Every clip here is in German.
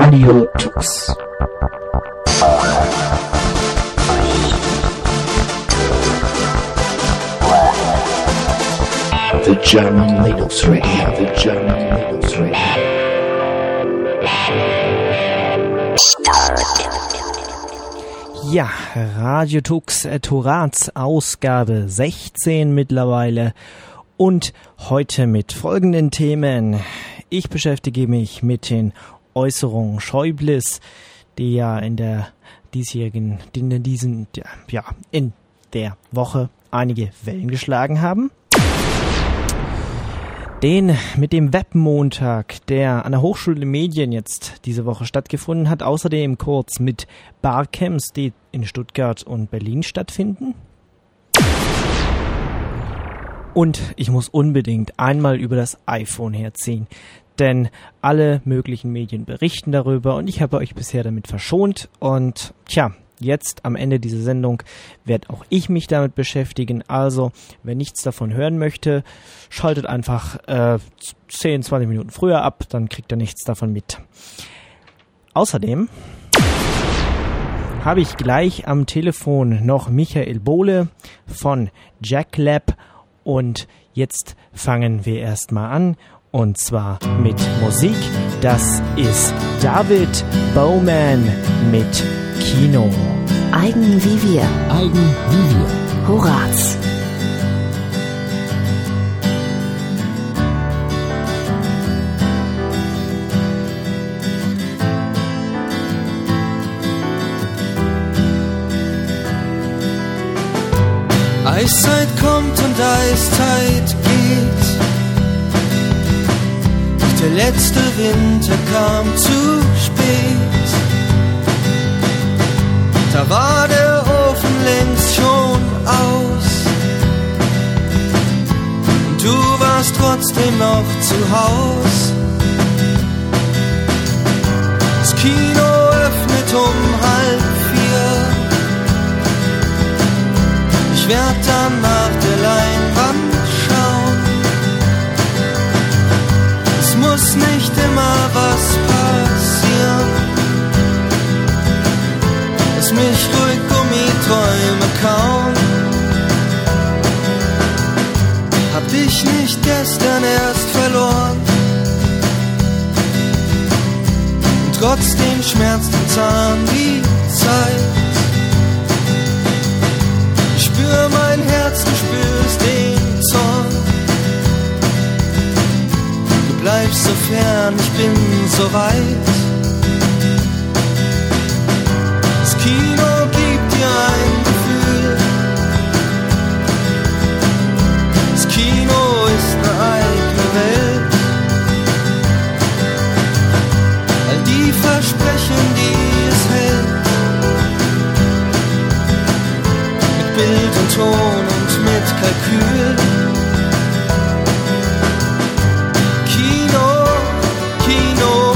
Radio Tux. The German Linux Radio, the German Linux Radio. Ja, Radio Tux, Torats Ausgabe 16 mittlerweile und heute mit folgenden Themen. Ich beschäftige mich mit den Äußerungen Schäubles, die ja in der Woche einige Wellen geschlagen haben. Mit dem Webmontag, der an der Hochschule der Medien jetzt diese Woche stattgefunden hat. Außerdem kurz mit Barcamps, die in Stuttgart und Berlin stattfinden. Und ich muss unbedingt einmal über das iPhone herziehen, denn alle möglichen Medien berichten darüber und ich habe euch bisher damit verschont. Und jetzt am Ende dieser Sendung werde auch ich mich damit beschäftigen. Also, wer nichts davon hören möchte, schaltet einfach 10, 20 Minuten früher ab, dann kriegt ihr nichts davon mit. Außerdem habe ich gleich am Telefon noch Michael Bohle von JackLab und jetzt fangen wir erstmal an und zwar mit Musik. Das ist David Bowman mit Kino. Eigen wie wir. Eigen wie wir. Horaz. Eiszeit kommt und Eiszeit geht. Doch der letzte Winter kam zu spät. Da war der Ofen längst schon aus und du warst trotzdem noch zu Haus. Das Kino öffnet um 3:30. Ich werd dann nach der Leinwand schauen. Es muss nicht immer was passieren. Lass mich ruhig Gummiträume kauen. Hab dich nicht gestern erst verloren. Und trotzdem schmerzt im Zahn die Zeit. Ich spür mein Herz, du spürst den Zorn. Du bleibst so fern, ich bin so weit. Kino gibt dir ein Gefühl. Das Kino ist eine eigene Welt. All die Versprechen, die es hält. Mit Bild und Ton und mit Kalkül. Kino, Kino.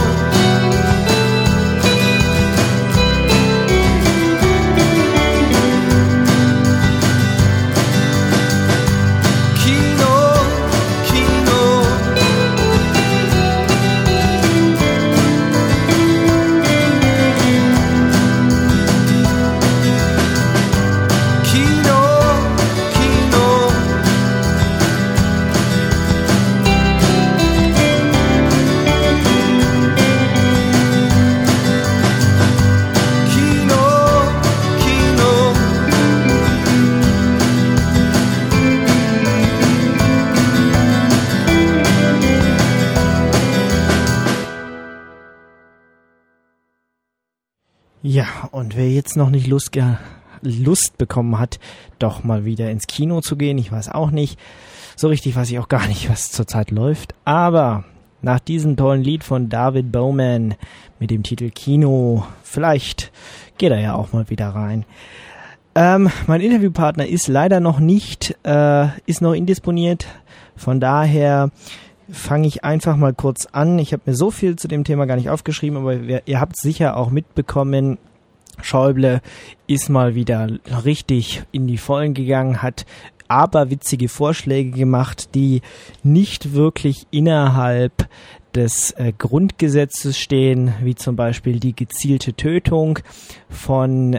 Ja, und wer jetzt noch nicht Lust bekommen hat, doch mal wieder ins Kino zu gehen, ich weiß auch nicht, so richtig weiß ich auch gar nicht, was zurzeit läuft, aber nach diesem tollen Lied von David Bowman mit dem Titel Kino, vielleicht geht er ja auch mal wieder rein. Mein Interviewpartner ist leider noch nicht, ist noch indisponiert, von daher fange ich einfach mal kurz an. Ich habe mir so viel zu dem Thema gar nicht aufgeschrieben, aber ihr habt sicher auch mitbekommen, Schäuble ist mal wieder richtig in die Vollen gegangen, hat aberwitzige Vorschläge gemacht, die nicht wirklich innerhalb des Grundgesetzes stehen, wie zum Beispiel die gezielte Tötung von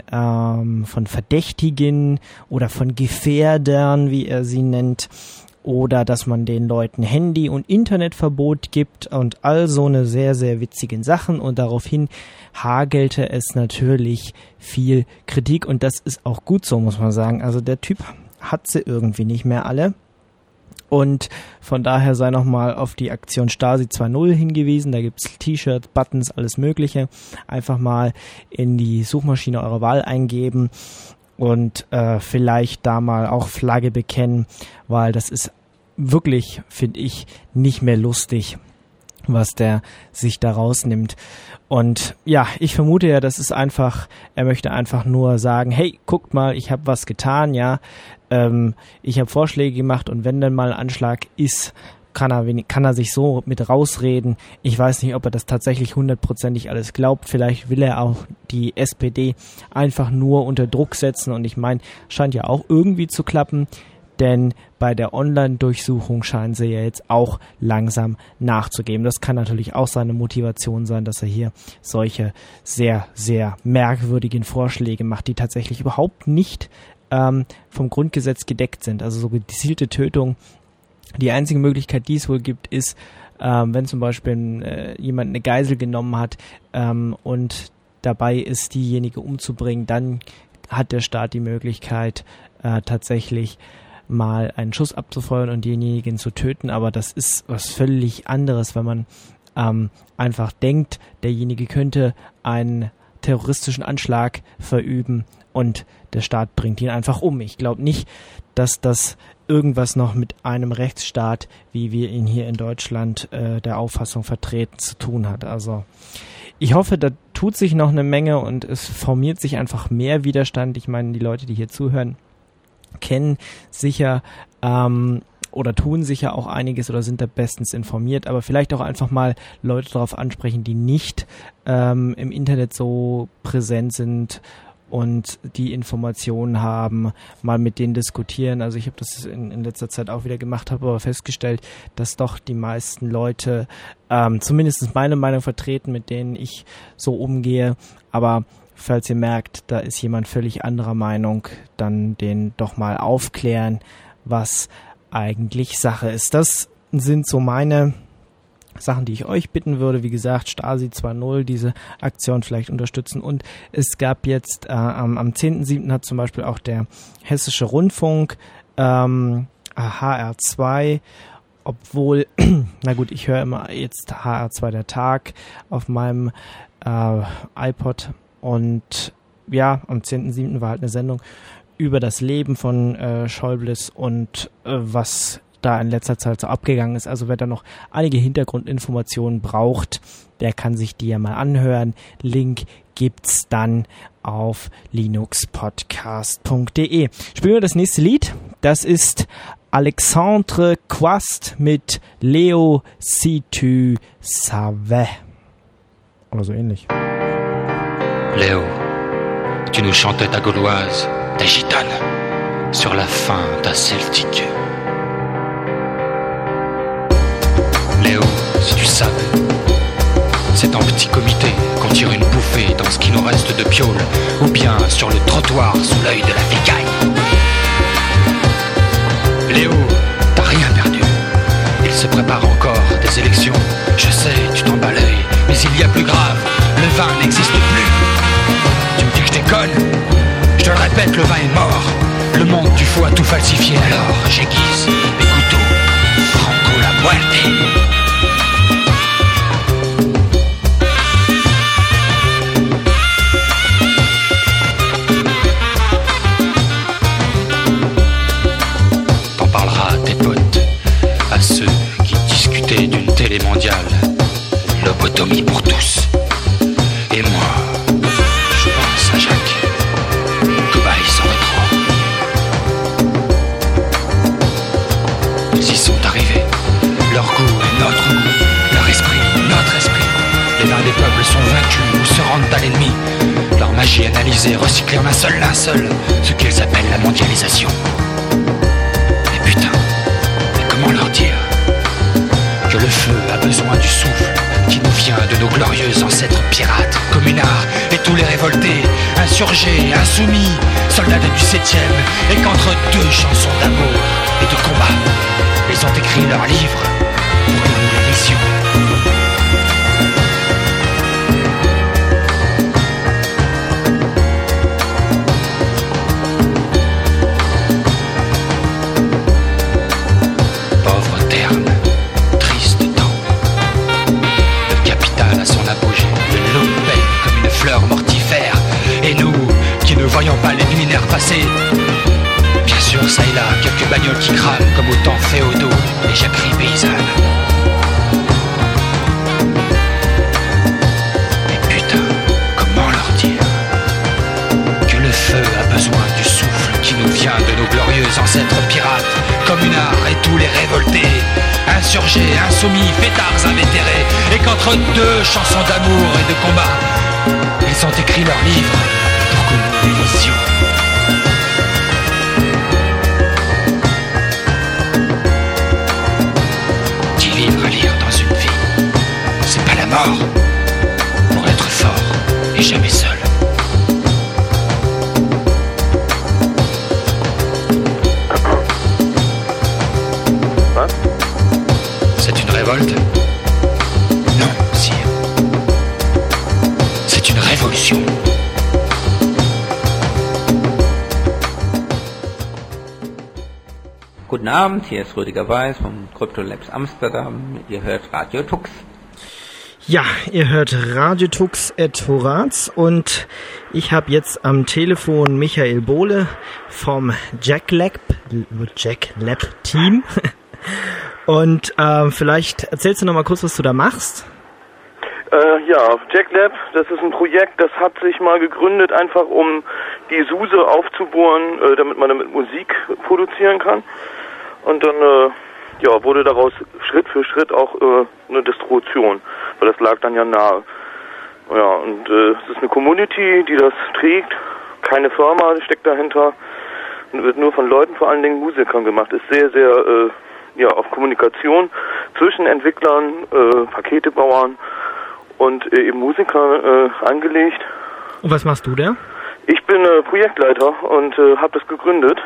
Verdächtigen oder von Gefährdern, wie er sie nennt, oder dass man den Leuten Handy- und Internetverbot gibt und all so eine sehr, sehr witzigen Sachen, und daraufhin hagelte es natürlich viel Kritik, und das ist auch gut so, muss man sagen. Also der Typ hat sie irgendwie nicht mehr alle. Und von daher sei nochmal auf die Aktion Stasi 2.0 hingewiesen. Da gibt's T-Shirts, Buttons, alles Mögliche. Einfach mal in die Suchmaschine eurer Wahl eingeben und vielleicht da mal auch Flagge bekennen, weil das ist wirklich, finde ich, nicht mehr lustig, was der sich da rausnimmt. Und ja, ich vermute ja, das ist einfach, er möchte einfach nur sagen, hey, guckt mal, ich habe was getan, ja, ich habe Vorschläge gemacht, und wenn dann mal ein Anschlag ist, kann er sich so mit rausreden. Ich weiß nicht, ob er das tatsächlich 100%ig alles glaubt. Vielleicht will er auch die SPD einfach nur unter Druck setzen, und ich meine, scheint ja auch irgendwie zu klappen, denn bei der Online-Durchsuchung scheinen sie ja jetzt auch langsam nachzugeben. Das kann natürlich auch seine Motivation sein, dass er hier solche sehr, sehr merkwürdigen Vorschläge macht, die tatsächlich überhaupt nicht vom Grundgesetz gedeckt sind. Also so gezielte Tötung. Die einzige Möglichkeit, die es wohl gibt, ist, wenn zum Beispiel jemand eine Geisel genommen hat und dabei ist, diejenige umzubringen, dann hat der Staat die Möglichkeit, tatsächlich mal einen Schuss abzufeuern und denjenigen zu töten. Aber das ist was völlig anderes, wenn man einfach denkt, derjenige könnte einen terroristischen Anschlag verüben und der Staat bringt ihn einfach um. Ich glaube nicht, dass das irgendwas noch mit einem Rechtsstaat, wie wir ihn hier in Deutschland der Auffassung vertreten, zu tun hat. Also ich hoffe, da tut sich noch eine Menge und es formiert sich einfach mehr Widerstand. Ich meine, die Leute, die hier zuhören, kennen sicher oder tun sicher auch einiges oder sind da bestens informiert, aber vielleicht auch einfach mal Leute darauf ansprechen, die nicht im Internet so präsent sind und die Informationen haben, mal mit denen diskutieren. Also ich habe das in letzter Zeit auch wieder gemacht, habe aber festgestellt, dass doch die meisten Leute zumindest meine Meinung vertreten, mit denen ich so umgehe. Aber falls ihr merkt, da ist jemand völlig anderer Meinung, dann den doch mal aufklären, was eigentlich Sache ist. Das sind so meine Sachen, die ich euch bitten würde. Wie gesagt, Stasi 2.0, diese Aktion vielleicht unterstützen. Und es gab jetzt am 10.7. hat zum Beispiel auch der Hessische Rundfunk HR2, obwohl, na gut, ich höre immer jetzt HR2 der Tag auf meinem iPod. Und ja, am 10.7. war halt eine Sendung über das Leben von Schäubles und was da in letzter Zeit so abgegangen ist. Also wer da noch einige Hintergrundinformationen braucht, der kann sich die ja mal anhören. Link gibt's dann auf linuxpodcast.de. Spielen wir das nächste Lied. Das ist Alexandre Quast mit Léo si tu savais. Oder so ähnlich. Léo, tu nous chantais ta gauloise, ta gitane, sur la fin, ta celtique. Léo, si tu savais, c'est en petit comité qu'on tire une bouffée dans ce qui nous reste de piole, ou bien sur le trottoir sous l'œil de la fécaille. Léo, t'as rien perdu. Il se prépare encore des élections. Je sais, tu t'en bats l'œil, mais il y a plus grave, le vin n'existe plus. Tu me dis que je déconne? Je te le répète, le vin est mort. Le monde du faux a tout falsifié, alors j'aiguise mes couteaux. Franco la muerte. T'en parleras à tes potes, à ceux qui discutaient d'une télé mondiale. Lobotomie pour tous. Et moi, je pense à Jacques. Dubaï sans rétro. Ils y sont arrivés. Leur goût est notre goût. Leur esprit, notre esprit. Les vins des peuples sont vaincus ou se rendent à l'ennemi. Leur magie analysée, recyclée en un seul linceul. Ce qu'ils appellent la mondialisation. Mais putain, mais comment leur dire que le feu a besoin du souffle? pirates, communards et tous les révoltés, insurgés, insoumis, soldats du 7e, et qu'entre deux chansons d'amour et de combat, ils ont écrit leur livre pour que nous les lisions. Mortifère. Et nous, qui ne voyons pas les luminaires passer, bien sûr, ça et là, quelques bagnoles qui crament comme au temps féodaux, les jacqueries paysannes. Mais putain, comment leur dire que le feu a besoin du souffle qui nous vient de nos glorieux ancêtres pirates, communards et tous les révoltés, insurgés, insoumis, fêtards invétérés, et qu'entre deux chansons d'amour et de combat, ils ont écrit leur livre pour que nous les lisions. Dix livres à lire dans une vie, c'est pas la mort. Pour être fort et jamais seul. Hein? C'est une révolte? Non, sire. C'est une révolution. Guten Abend, hier ist Rüdiger Weiß vom Crypto Labs Amsterdam. Ihr hört Radio Tux. Ja, ihr hört Radio Tux et Horaz und ich habe jetzt am Telefon Michael Bohle vom Jack Lab Team. Und vielleicht erzählst du noch mal kurz, was du da machst. Ja, Jack Lab, das ist ein Projekt, das hat sich mal gegründet, einfach um die SUSE aufzubohren, damit man damit Musik produzieren kann. Und dann wurde daraus Schritt für Schritt auch eine Distribution, weil das lag dann ja nahe. Ja, und es ist eine Community, die das trägt, keine Firma steckt dahinter, und wird nur von Leuten, vor allen Dingen Musikern gemacht, ist sehr, sehr auf Kommunikation zwischen Entwicklern, Paketebauern und eben Musiker angelegt. Und was machst du da? Ich bin Projektleiter und habe das gegründet.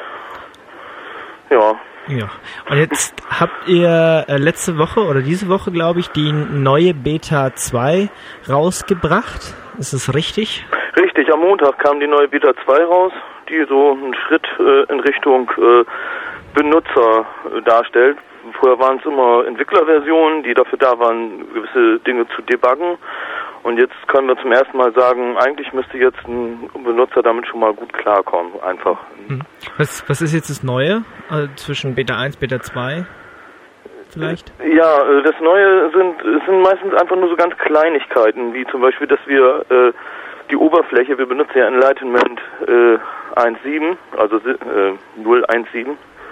Ja. Ja. Und jetzt habt ihr letzte Woche oder diese Woche, glaube ich, die neue Beta 2 rausgebracht. Ist das richtig? Richtig, am Montag kam die neue Beta 2 raus, die so einen Schritt in Richtung Benutzer darstellt. Vorher waren es immer Entwicklerversionen, die dafür da waren, gewisse Dinge zu debuggen. Und jetzt können wir zum ersten Mal sagen, eigentlich müsste jetzt ein Benutzer damit schon mal gut klarkommen, einfach. Was ist jetzt das Neue zwischen Beta 1 und Beta 2 vielleicht? Ja, das Neue sind meistens einfach nur so ganz Kleinigkeiten, wie zum Beispiel, dass wir die Oberfläche, wir benutzen ja Enlightenment 1.7, also 0.1.7.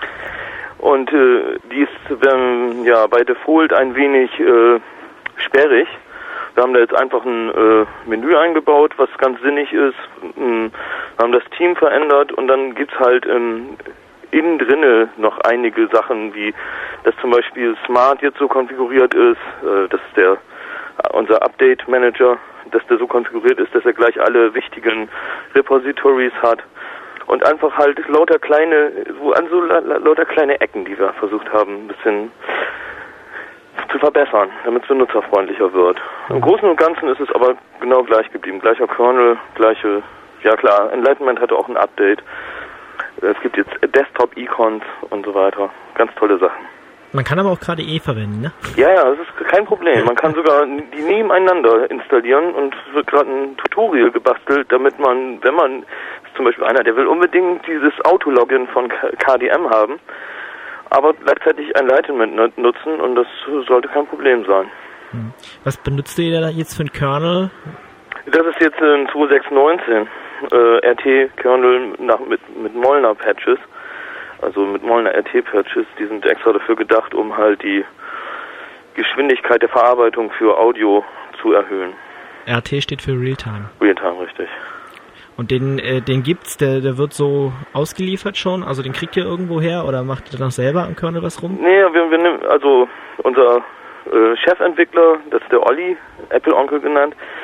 Und die ist bei Default ein wenig sperrig. Wir haben da jetzt einfach ein Menü eingebaut, was ganz sinnig ist. Wir haben das Team verändert und dann gibt's halt innen drinne noch einige Sachen, wie dass zum Beispiel Smart jetzt so konfiguriert ist, das ist unser Update Manager, dass der so konfiguriert ist, dass er gleich alle wichtigen Repositories hat. Und einfach halt lauter kleine Ecken, die wir versucht haben, ein bisschen zu verbessern, damit es benutzerfreundlicher wird. Im Großen und Ganzen ist es aber genau gleich geblieben. Gleicher Kernel, gleiche, ja klar, Enlightenment hatte auch ein Update. Es gibt jetzt Desktop-Icons und so weiter. Ganz tolle Sachen. Man kann aber auch gerade verwenden, ne? Ja, das ist kein Problem. Man kann sogar die nebeneinander installieren und es wird gerade ein Tutorial gebastelt, damit man, wenn man, zum Beispiel einer, der will unbedingt dieses Autologin von KDM haben, aber gleichzeitig Enlightenment nutzen und das sollte kein Problem sein. Was benutzt ihr da jetzt für einen Kernel? Das ist jetzt ein 2.6.19 RT-Kernel mit Molnar-Patches. Also mit Molnar RT-Patches, die sind extra dafür gedacht, um halt die Geschwindigkeit der Verarbeitung für Audio zu erhöhen. RT steht für Realtime. Realtime, richtig. Und den gibt's, der wird so ausgeliefert schon? Also den kriegt ihr irgendwo her oder macht ihr noch selber am Kernel was rum? Nee, wir nehmen, also unser Chefentwickler, das ist der Olli, Apple Onkel genannt,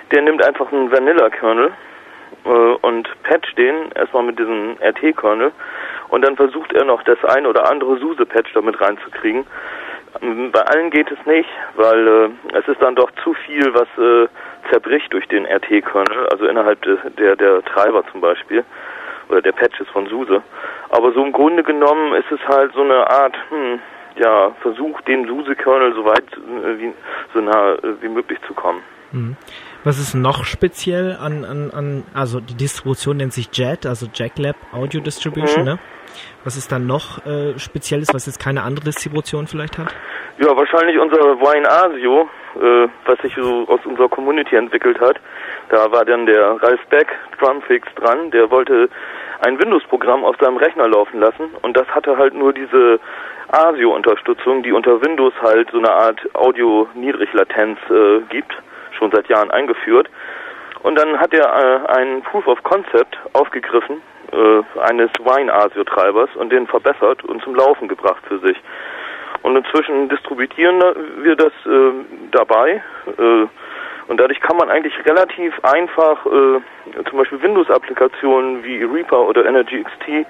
der nimmt einfach einen Vanilla-Kernel und patcht den erstmal mit diesem RT-Kernel und dann versucht er noch das ein oder andere SUSE-Patch damit reinzukriegen. Bei allen geht es nicht, weil es ist dann doch zu viel, was zerbricht durch den RT-Kernel, also innerhalb der Treiber zum Beispiel, oder der Patches von SUSE. Aber so im Grunde genommen ist es halt so eine Art, Versuch, dem SUSE-Kernel so nah wie möglich zu kommen. Mhm. Was ist noch speziell also die Distribution nennt sich JET, also JackLab Audio Distribution, ne? Was ist dann noch Spezielles, was jetzt keine andere Distribution vielleicht hat? Ja, wahrscheinlich unser Wine Asio, was sich so aus unserer Community entwickelt hat. Da war dann der Ralf Beck, Drumfix, dran, der wollte ein Windows-Programm auf seinem Rechner laufen lassen und das hatte halt nur diese ASIO-Unterstützung, die unter Windows halt so eine Art Audio-Niedriglatenz gibt, schon seit Jahren eingeführt. Und dann hat er ein Proof of Concept aufgegriffen, eines Wine-ASIO-Treibers und den verbessert und zum Laufen gebracht für sich. Und inzwischen distributieren wir das dabei und dadurch kann man eigentlich relativ einfach zum Beispiel Windows-Applikationen wie Reaper oder Energy XT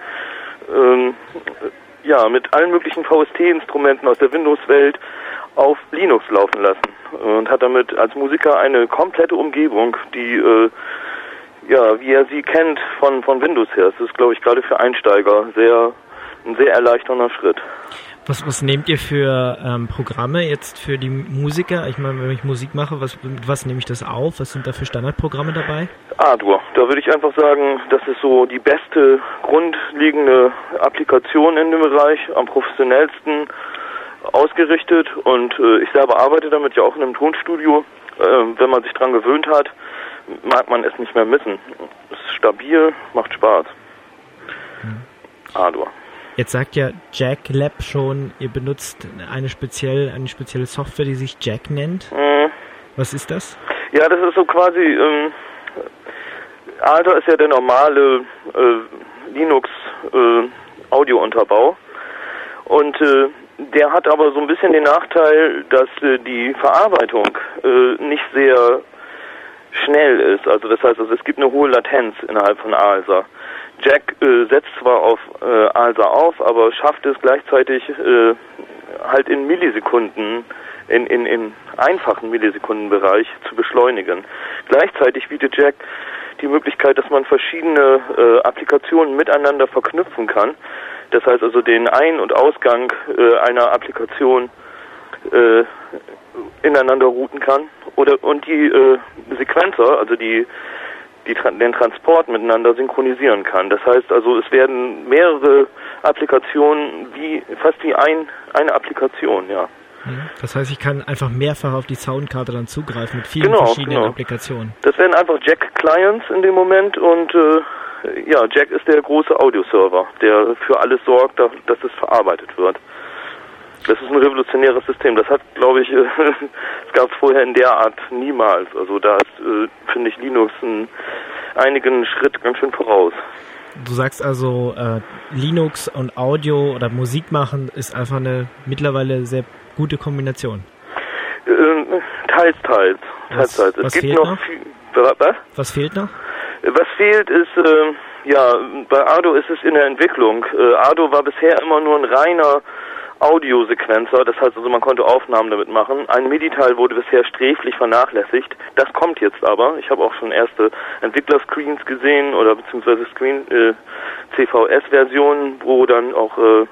mit allen möglichen VST-Instrumenten aus der Windows-Welt auf Linux laufen lassen und hat damit als Musiker eine komplette Umgebung, die wie er sie kennt von Windows her. Das ist, glaube ich, gerade für Einsteiger ein sehr erleichternder Schritt. Was nehmt ihr für Programme jetzt für die Musiker? Ich meine, wenn ich Musik mache, mit was nehme ich das auf? Was sind da für Standardprogramme dabei? Ardour. Da würde ich einfach sagen, das ist so die beste grundlegende Applikation in dem Bereich, am professionellsten ausgerichtet und ich selber arbeite damit ja auch in einem Tonstudio. Wenn man sich dran gewöhnt hat, mag man es nicht mehr missen. Es ist stabil, macht Spaß. Ardour. Jetzt sagt ja JackLab schon, ihr benutzt eine spezielle Software, die sich Jack nennt. Was ist das? Ja, das ist so quasi, Alter ist ja der normale Linux Audiounterbau und der hat aber so ein bisschen den Nachteil, dass die Verarbeitung nicht sehr schnell ist. Also das heißt, es gibt eine hohe Latenz innerhalb von ALSA. Jack setzt zwar auf ALSA auf, aber schafft es gleichzeitig halt in Millisekunden, in einfachen Millisekundenbereich zu beschleunigen. Gleichzeitig bietet Jack die Möglichkeit, dass man verschiedene Applikationen miteinander verknüpfen kann. Das heißt also den Ein- und Ausgang einer Applikation ineinander routen kann und die Sequenzer, also den Transport miteinander synchronisieren kann. Das heißt also, es werden mehrere Applikationen fast wie eine Applikation, ja. Das heißt, ich kann einfach mehrfach auf die Soundkarte dann zugreifen mit vielen verschiedenen Applikationen. Das werden einfach Jack-Clients in dem Moment und Jack ist der große Audioserver, der für alles sorgt, dass es verarbeitet wird. Das ist ein revolutionäres System. Das hat, glaube ich, es gab es vorher in der Art niemals. Also da ist, finde ich, Linux einigen Schritt ganz schön voraus. Du sagst also, Linux und Audio oder Musik machen ist einfach eine mittlerweile sehr gute Kombination. Teils. Was fehlt noch? Was fehlt noch? Was fehlt ist, bei Ardo ist es in der Entwicklung. Ardo war bisher immer nur ein reiner Audiosequenzer, das heißt also, man konnte Aufnahmen damit machen. Ein MIDI-Teil wurde bisher sträflich vernachlässigt. Das kommt jetzt aber. Ich habe auch schon erste Entwickler-Screens gesehen oder beziehungsweise CVS-Versionen, wo dann auch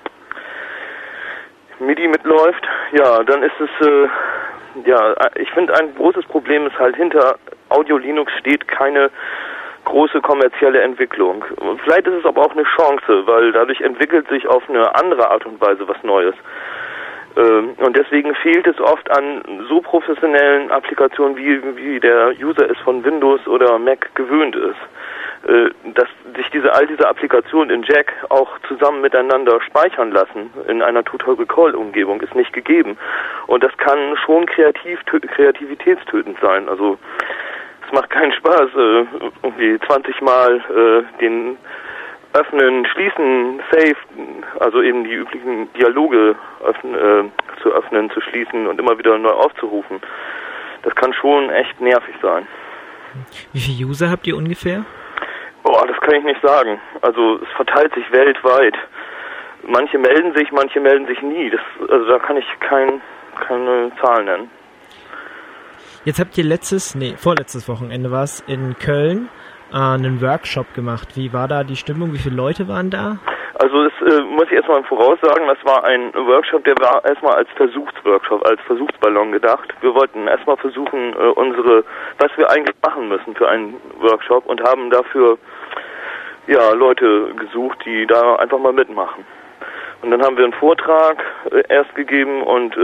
MIDI mitläuft. Ja, dann ist es, ich finde, ein großes Problem ist halt, hinter Audio Linux steht keine große kommerzielle Entwicklung. Vielleicht ist es aber auch eine Chance, weil dadurch entwickelt sich auf eine andere Art und Weise was Neues. Und deswegen fehlt es oft an so professionellen Applikationen, wie der User es von Windows oder Mac gewöhnt ist. Dass sich all diese Applikationen in Jack auch zusammen miteinander speichern lassen in einer Total Recall-Umgebung ist nicht gegeben. Und das kann schon kreativitätstötend sein. Also es macht keinen Spaß, irgendwie 20 Mal den Öffnen, Schließen, Save, also eben die üblichen Dialoge zu öffnen, zu schließen und immer wieder neu aufzurufen. Das kann schon echt nervig sein. Wie viele User habt ihr ungefähr? Boah, das kann ich nicht sagen. Also es verteilt sich weltweit. Manche melden sich nie. Also da kann ich keine Zahl nennen. Jetzt habt ihr vorletztes Wochenende war es in Köln einen Workshop gemacht. Wie war da die Stimmung? Wie viele Leute waren da? Also das muss ich erstmal voraussagen, das war ein Workshop, der war erstmal als Versuchsworkshop, als Versuchsballon gedacht. Wir wollten erstmal versuchen, was wir eigentlich machen müssen für einen Workshop und haben dafür Leute gesucht, die da einfach mal mitmachen. Und dann haben wir einen Vortrag erst gegeben und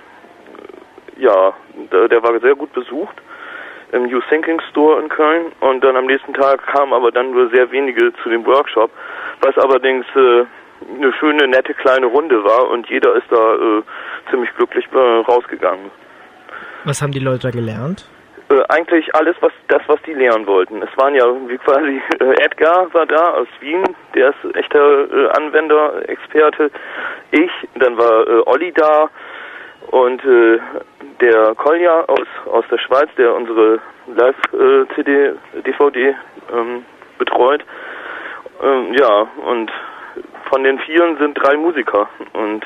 der war sehr gut besucht im New Thinking Store in Köln und dann am nächsten Tag kamen aber dann nur sehr wenige zu dem Workshop, was allerdings eine schöne, nette kleine Runde war und jeder ist da ziemlich glücklich rausgegangen. Was haben die Leute da gelernt? Eigentlich alles, was die lernen wollten. Es waren ja wie quasi Edgar war da aus Wien, der ist echter Anwender, Experte. Dann war Olli da und der Kolja aus der Schweiz, der unsere Live-CD, DVD betreut. Und von den Vieren sind 3 Musiker und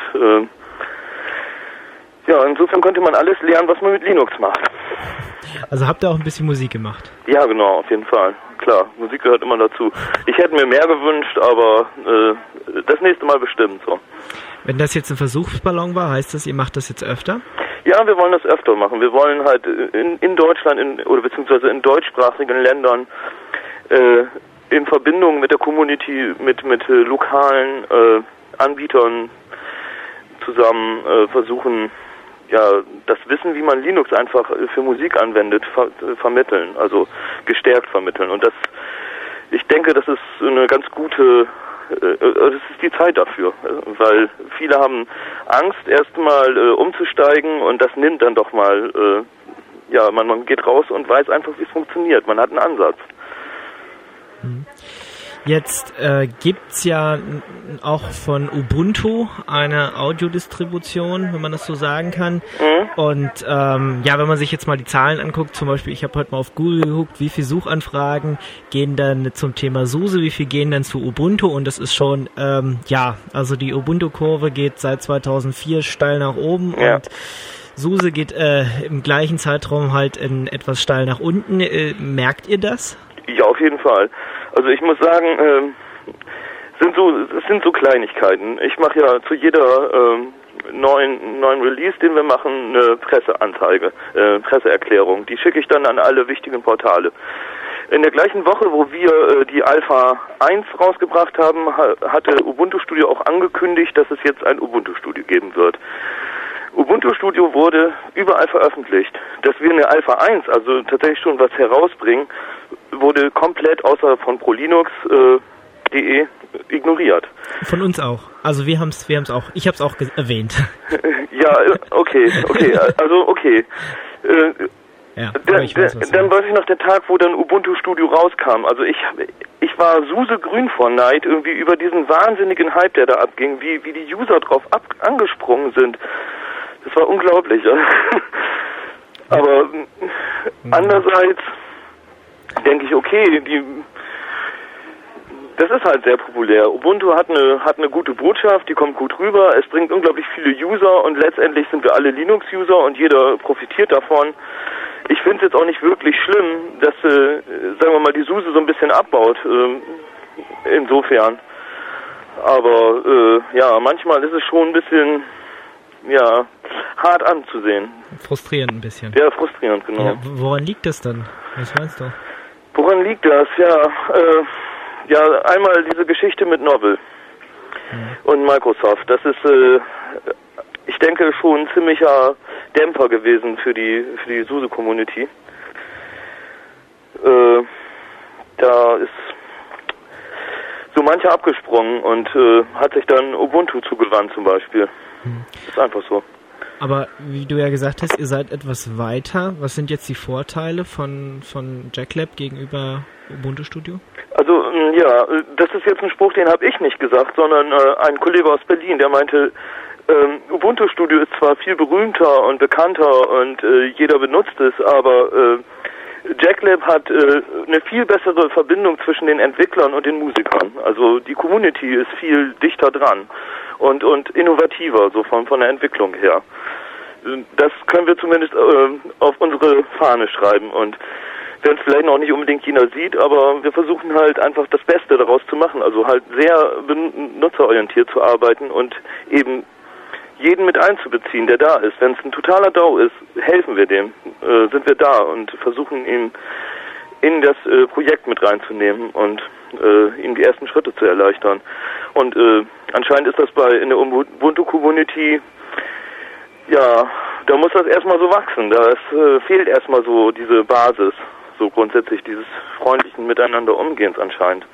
insofern konnte man alles lernen, was man mit Linux macht. Also habt ihr auch ein bisschen Musik gemacht? Ja, genau, auf jeden Fall. Klar, Musik gehört immer dazu. Ich hätte mir mehr gewünscht, aber das nächste Mal bestimmt so. Wenn das jetzt ein Versuchsballon war, heißt das, ihr macht das jetzt öfter? Ja, wir wollen das öfter machen. Wir wollen halt in Deutschland beziehungsweise in deutschsprachigen Ländern in Verbindung mit der Community, mit lokalen Anbietern zusammen versuchen, das Wissen, wie man Linux einfach für Musik anwendet, vermitteln, also gestärkt vermitteln. Und ich denke, das ist eine ganz gute, das ist die Zeit dafür, weil viele haben Angst, erstmal umzusteigen und das nimmt dann doch mal, man geht raus und weiß einfach, wie es funktioniert. Man hat einen Ansatz. Jetzt gibt's ja auch von Ubuntu eine Audiodistribution, wenn man das so sagen kann. Und wenn man sich jetzt mal die Zahlen anguckt, zum Beispiel, ich habe heute mal auf Google geguckt, wie viele Suchanfragen gehen dann zum Thema SUSE, wie viel gehen dann zu Ubuntu und das ist schon, also die Ubuntu-Kurve geht seit 2004 steil nach oben und SUSE geht im gleichen Zeitraum halt etwas steil nach unten. Merkt ihr das? Ja, auf jeden Fall. Also ich muss sagen, es sind so Kleinigkeiten. Ich mache ja zu jeder neuen Release, den wir machen, eine Presseanzeige, Presseerklärung. Die schicke ich dann an alle wichtigen Portale. In der gleichen Woche, wo wir die Alpha 1 rausgebracht haben, hatte Ubuntu Studio auch angekündigt, dass es jetzt ein Ubuntu Studio geben wird. Ubuntu Studio wurde überall veröffentlicht. Dass wir eine Alpha 1, also tatsächlich schon was herausbringen, wurde komplett außerhalb von prolinux.de ignoriert. Von uns auch. Also wir haben's auch. Ich habe es auch erwähnt. Ja, okay. Also okay. Dann weiß ich noch der Tag, wo dann Ubuntu Studio rauskam. Also ich war susegrün vor Neid irgendwie über diesen wahnsinnigen Hype, der da abging, wie die User drauf angesprungen sind. Das war unglaublich. Aber andererseits denke ich, okay, das ist halt sehr populär. Ubuntu hat eine gute Botschaft, die kommt gut rüber, es bringt unglaublich viele User und letztendlich sind wir alle Linux-User und jeder profitiert davon. Ich finde es jetzt auch nicht wirklich schlimm, dass, sagen wir mal, die SUSE so ein bisschen abbaut, insofern. Aber, manchmal ist es schon ein bisschen, hart anzusehen. Frustrierend ein bisschen. Ja, frustrierend, genau. Ja, woran liegt das dann? Was meinst du? Woran liegt das? Einmal diese Geschichte mit Novell und Microsoft. Das ist, ich denke, schon ein ziemlicher Dämpfer gewesen für die SUSE-Community. Da ist so mancher abgesprungen und hat sich dann Ubuntu zugewandt zum Beispiel. Das ist einfach so. Aber wie du ja gesagt hast, ihr seid etwas weiter. Was sind jetzt die Vorteile von JackLab gegenüber Ubuntu Studio? Also das ist jetzt ein Spruch, den habe ich nicht gesagt, sondern ein Kollege aus Berlin, der meinte, Ubuntu Studio ist zwar viel berühmter und bekannter und jeder benutzt es, aber JackLab hat eine viel bessere Verbindung zwischen den Entwicklern und den Musikern. Also die Community ist viel dichter dran und innovativer, so von der Entwicklung her. Das können wir zumindest auf unsere Fahne schreiben und wenn es vielleicht noch nicht unbedingt jeder sieht, aber wir versuchen halt einfach das Beste daraus zu machen, also halt sehr benutzerorientiert zu arbeiten und eben jeden mit einzubeziehen, der da ist. Wenn es ein totaler DAO ist, helfen wir dem, sind wir da und versuchen ihn in das Projekt mit reinzunehmen und ihm die ersten Schritte zu erleichtern. Und anscheinend ist das in der Ubuntu-Community, ja, da muss das erstmal so wachsen. Da fehlt erstmal so diese Basis, so grundsätzlich dieses freundlichen Miteinander Umgehens anscheinend.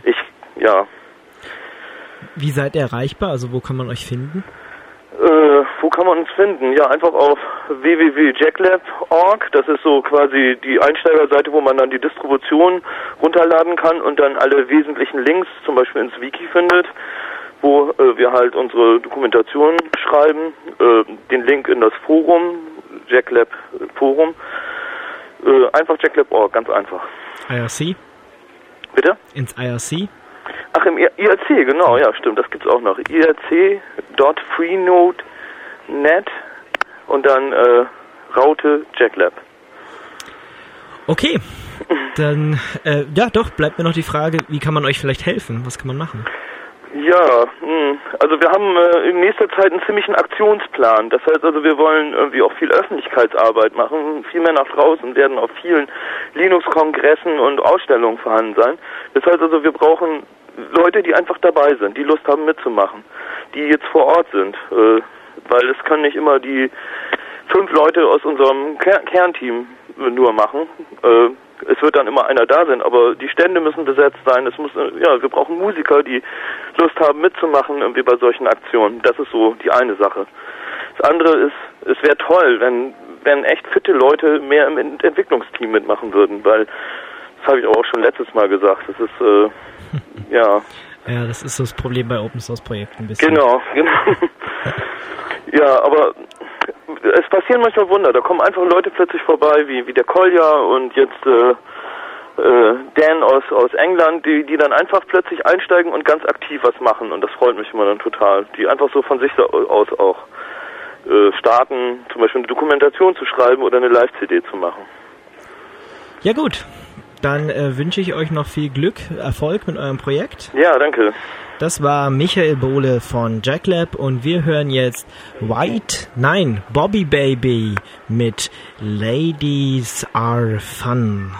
Wie seid ihr erreichbar? Also wo kann man euch finden? Wo kann man uns finden? Ja, einfach auf www.jacklab.org. Das ist so quasi die Einsteigerseite, wo man dann die Distribution runterladen kann und dann alle wesentlichen Links zum Beispiel ins Wiki findet, wo wir halt unsere Dokumentation schreiben, den Link in das Forum, JackLab Forum, einfach jacklab.org, ganz einfach. IRC? Bitte? Ins IRC? Ach, im IRC, genau, ja, stimmt, das gibt's auch noch. IRC.freenode.net und dann Raute JackLab. Okay, dann, bleibt mir noch die Frage, wie kann man euch vielleicht helfen? Was kann man machen? Ja, also wir haben in nächster Zeit einen ziemlichen Aktionsplan. Das heißt also, wir wollen irgendwie auch viel Öffentlichkeitsarbeit machen, viel mehr nach draußen, werden auf vielen Linux-Kongressen und Ausstellungen vorhanden sein. Das heißt also, wir brauchen Leute, die einfach dabei sind, die Lust haben mitzumachen, die jetzt vor Ort sind, weil es können nicht immer die 5 Leute aus unserem Kernteam nur machen. Es wird dann immer einer da sein, aber die Stände müssen besetzt sein. Wir brauchen Musiker, die Lust haben mitzumachen irgendwie bei solchen Aktionen. Das ist so die eine Sache. Das andere ist, es wäre toll, wenn echt fitte Leute mehr im Entwicklungsteam mitmachen würden, weil das habe ich auch schon letztes Mal gesagt. Das ist ja, das ist das Problem bei Open-Source-Projekten ein bisschen. Genau. Ja, aber es passieren manchmal Wunder. Da kommen einfach Leute plötzlich vorbei, wie der Kolja und jetzt Dan aus England, die dann einfach plötzlich einsteigen und ganz aktiv was machen. Und das freut mich immer dann total. Die einfach so von sich aus auch starten, zum Beispiel eine Dokumentation zu schreiben oder eine Live-CD zu machen. Ja gut, dann wünsche ich euch noch viel Glück, Erfolg mit eurem Projekt. Ja, danke. Das war Michael Bohle von JackLab und wir hören jetzt Bobby Baby mit Ladies Are Fun.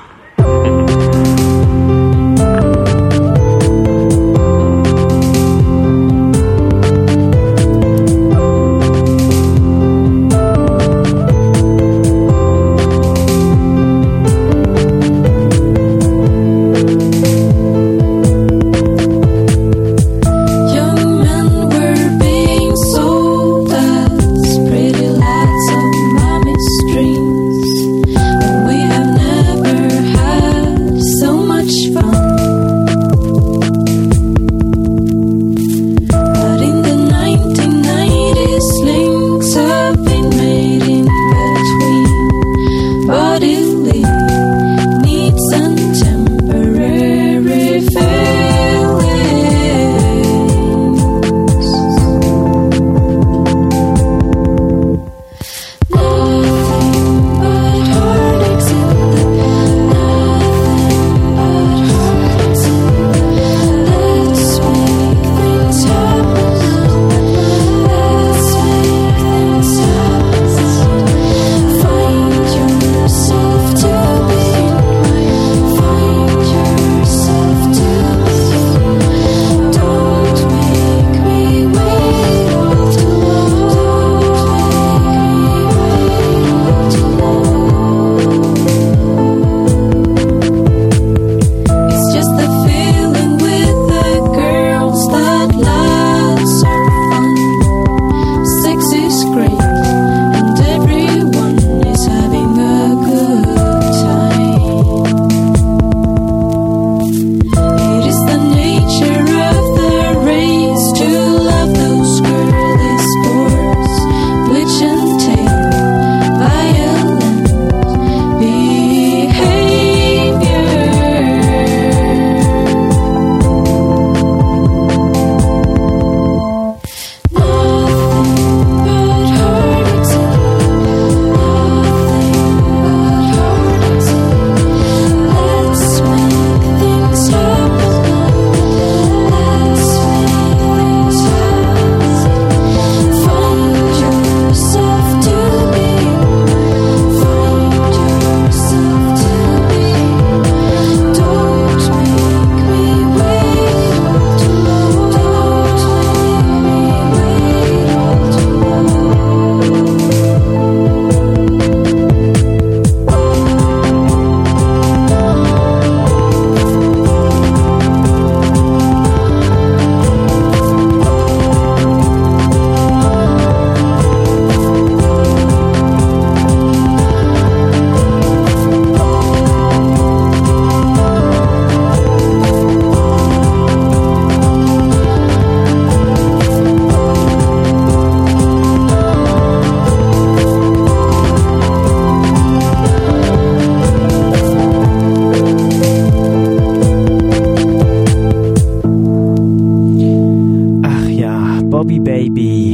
Dreams, but we have never had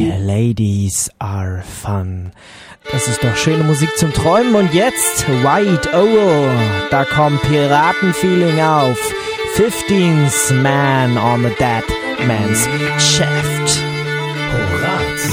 Ladies are fun. Das ist doch schöne Musik zum Träumen. Und jetzt White Owl. Da kommt Piratenfeeling auf. 15th Man on the Dead Man's Shaft. Horaz.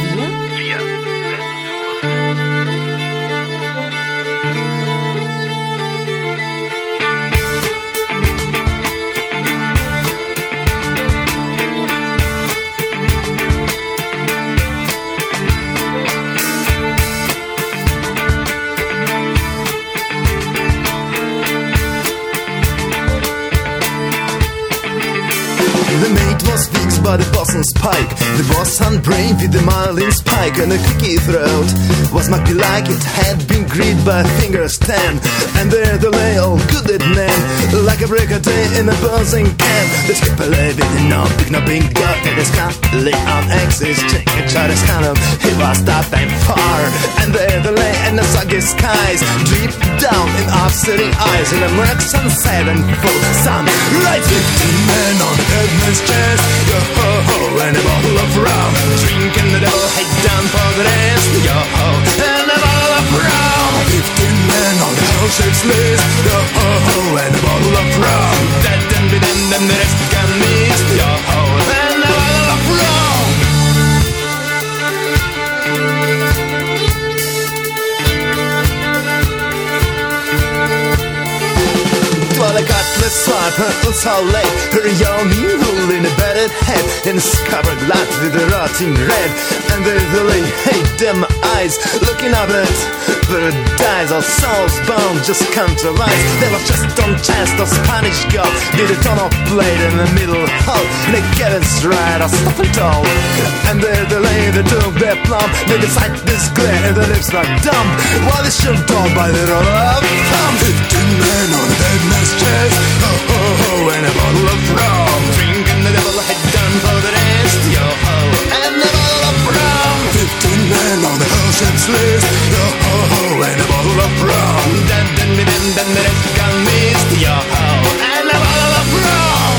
The mate was fixed by the bosun's pike. The boss had brain with the marlin spike, and a cookie throat was mucky like it had been gripped by a finger's ten. And there they lay all good at men, like a break a day in a buzzing can. The skipper lay with no big gut, and the sky lay on axis. Check each other's kind of, he was that time far. And there they lay in the soggy skies, deep down in offsetting eyes, in a murk sunset and full sun. Right, 15 men on the dead man's chest, yo-ho-ho, and a bottle of rum. Drinking the devil, head down for the rest, yo-ho, and a bottle of rum. 15 men on the hell-shaped list, yo-ho-ho, and a bottle of rum. Dead and be dead, and the rest can miss, yo-ho, and a bottle of rum. While I got the sword, her so late, her yawning hole in a battered head, in a scarred lot with a rotting red. And there they lay, hey, dim eyes, looking up at paradise. All souls bound just come to life. They was just on chance, the Spanish girl did a ton of blade in the middle hole. And they get it right, I'll stop it all. And there they lay, they took their plumb, they decide this glare, and their lips not dumb, while they shoved all by the roll of thumb. 15 men on the dead man's chest, ho-ho-ho, and a bottle of rum. Drinking the devil had done for the rest, yo-ho, and a bottle of rum. 15 men on the whole ship's list, yo-ho-ho, and a bottle of rum. Then the rest got missed, yo-ho, and a bottle of rum.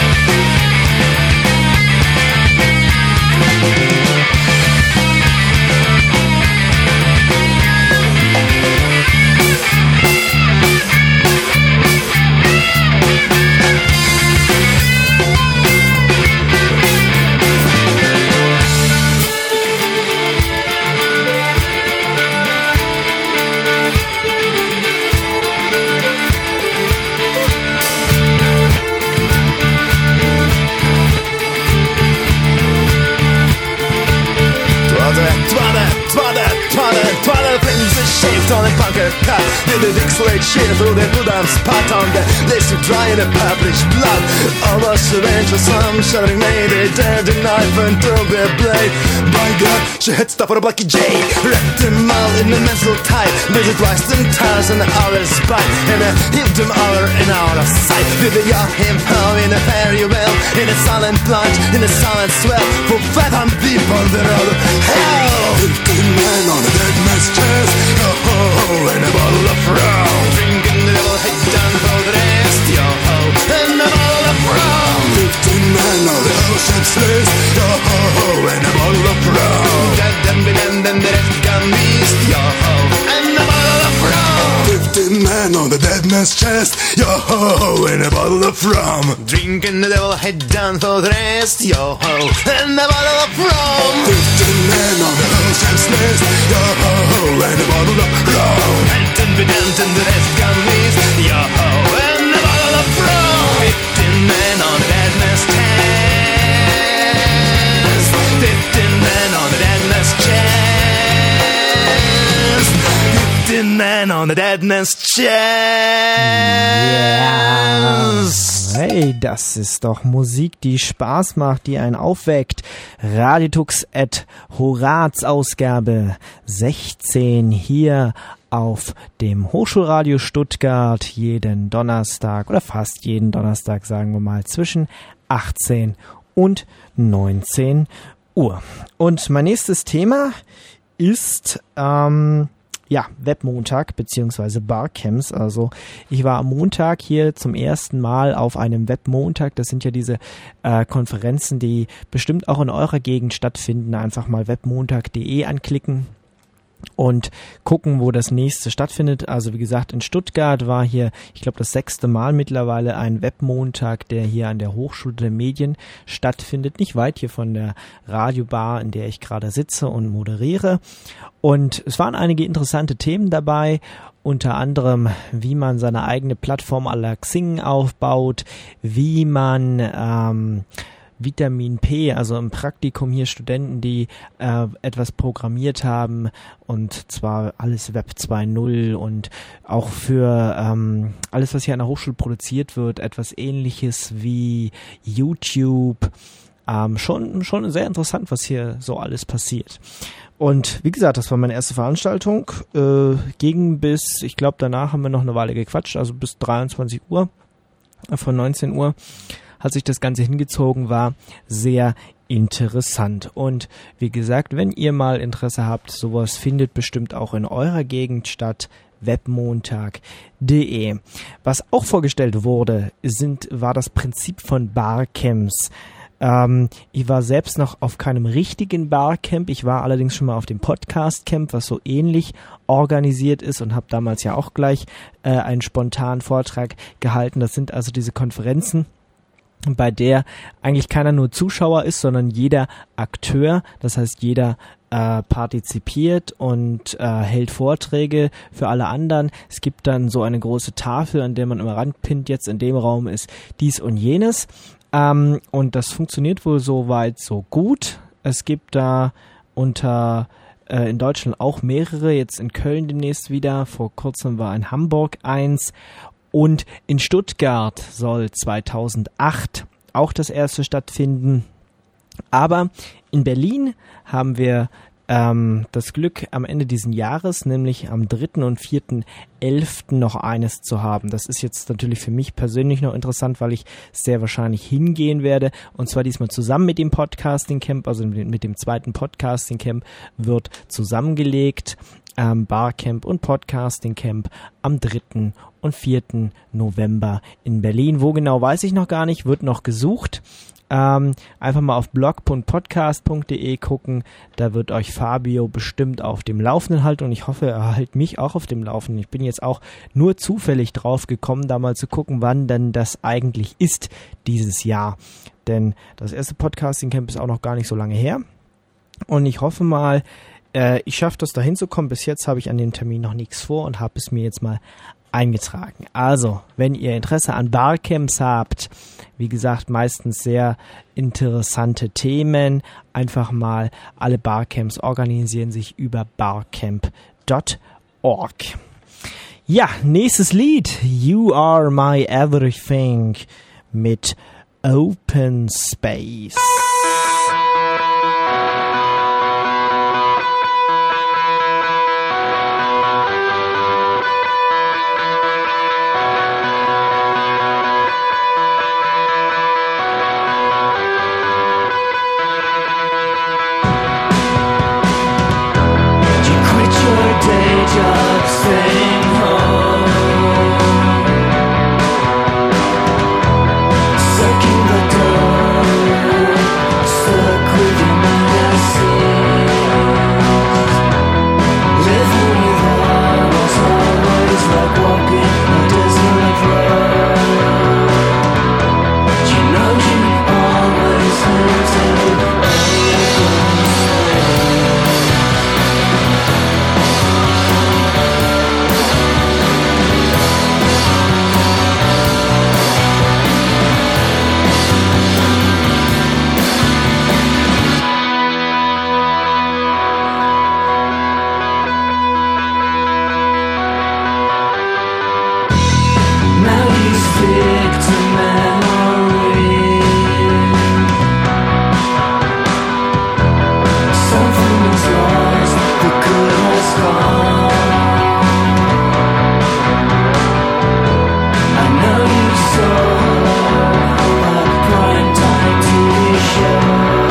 Shaved on a bunker cut, did a big slate shit through the blood spot on the list to dry in a purplish blood. Almost revenge for some shuddering maid, they dared the knife and threw their blade. By God, she had stuff for a Blackie J, wrapped him all in a mental tie, made it twice and tires and hours by, and heaved him over and out of sight. Did they yacht him home in a fairy well, in a silent plunge, in a silent swell, for 500 people on the road of hell. 15 men on a dead man's chest, yo-ho-ho, and a bottle of rum. Drinking the devil had done for the rest, yo-ho, and a bottle of rum. 15 men on the whole ship's list, yo-ho-ho, and a bottle of rum. Dead and be dead, and the rest got missed, yo-ho, and a bottle of rum. 15 men on the dead man's chest, yo-ho-ho, and a bottle of rum. Drinking the devil had done for the rest, yo-ho, and a bottle of rum. 15 men on the whole ship's list, yo-ho-ho, and a bottle of rum. And be damned, and the rest got missed, yo-ho, and a bottle of rum. 15 men on the dead man's chest, 15 men on the dead man's chest, 15 men on the dead man's chest. Yeah. Hey, das ist doch Musik, die Spaß macht, die einen aufweckt. Radiotux @ Horaz Ausgabe 16 hier auf dem Hochschulradio Stuttgart jeden Donnerstag oder fast jeden Donnerstag, sagen wir mal, zwischen 18 und 19 Uhr. Und mein nächstes Thema ist Webmontag beziehungsweise Barcamps. Also ich war am Montag hier zum ersten Mal auf einem Webmontag. Das sind ja diese Konferenzen, die bestimmt auch in eurer Gegend stattfinden. Einfach mal webmontag.de anklicken und gucken, wo das nächste stattfindet. Also wie gesagt, in Stuttgart war hier, ich glaube, das 6. Mal mittlerweile ein Webmontag, der hier an der Hochschule der Medien stattfindet. Nicht weit hier von der Radiobar, in der ich gerade sitze und moderiere. Und es waren einige interessante Themen dabei, unter anderem, wie man seine eigene Plattform à la Xing aufbaut, wie man Vitamin P, also im Praktikum hier Studenten, die etwas programmiert haben, und zwar alles Web 2.0 und auch für alles, was hier an der Hochschule produziert wird, etwas Ähnliches wie YouTube. Schon sehr interessant, was hier so alles passiert. Und wie gesagt, das war meine erste Veranstaltung. Ging bis, ich glaube, danach haben wir noch eine Weile gequatscht, also bis 23 Uhr, von 19 Uhr hat sich das Ganze hingezogen, war sehr interessant. Und wie gesagt, wenn ihr mal Interesse habt, sowas findet bestimmt auch in eurer Gegend statt, webmontag.de. Was auch vorgestellt wurde, war das Prinzip von Barcamps. Ich war selbst noch auf keinem richtigen Barcamp, ich war allerdings schon mal auf dem Podcast-Camp, was so ähnlich organisiert ist, und habe damals ja auch gleich einen spontanen Vortrag gehalten. Das sind also diese Konferenzen, bei der eigentlich keiner nur Zuschauer ist, sondern jeder Akteur, das heißt jeder partizipiert und hält Vorträge für alle anderen. Es gibt dann so eine große Tafel, an der man immer ranpinnt, jetzt in dem Raum ist dies und jenes. Und das funktioniert wohl soweit so gut. Es gibt da in Deutschland auch mehrere, jetzt in Köln demnächst wieder, vor kurzem war in Hamburg eins, und in Stuttgart soll 2008 auch das erste stattfinden. Aber in Berlin haben wir das Glück, am Ende dieses Jahres, nämlich am 3. und 4.11. noch eines zu haben. Das ist jetzt natürlich für mich persönlich noch interessant, weil ich sehr wahrscheinlich hingehen werde. Und zwar diesmal zusammen mit dem Podcasting Camp, also mit dem zweiten Podcasting Camp wird zusammengelegt. Barcamp und Podcasting Camp am 3. und 4. November in Berlin. Wo genau, weiß ich noch gar nicht, wird noch gesucht. Einfach mal auf blog.podcast.de gucken, da wird euch Fabio bestimmt auf dem Laufenden halten, und ich hoffe, er hält mich auch auf dem Laufenden. Ich bin jetzt auch nur zufällig drauf gekommen, da mal zu gucken, wann denn das eigentlich ist dieses Jahr. Denn das erste Podcasting Camp ist auch noch gar nicht so lange her, und ich hoffe mal, ich schaffe das da hinzukommen. Bis jetzt habe ich an dem Termin noch nichts vor und habe es mir jetzt mal eingetragen. Also, wenn ihr Interesse an Barcamps habt, wie gesagt, meistens sehr interessante Themen, einfach mal, alle Barcamps organisieren sich über barcamp.org. Ja, nächstes Lied, You Are My Everything mit Open Space.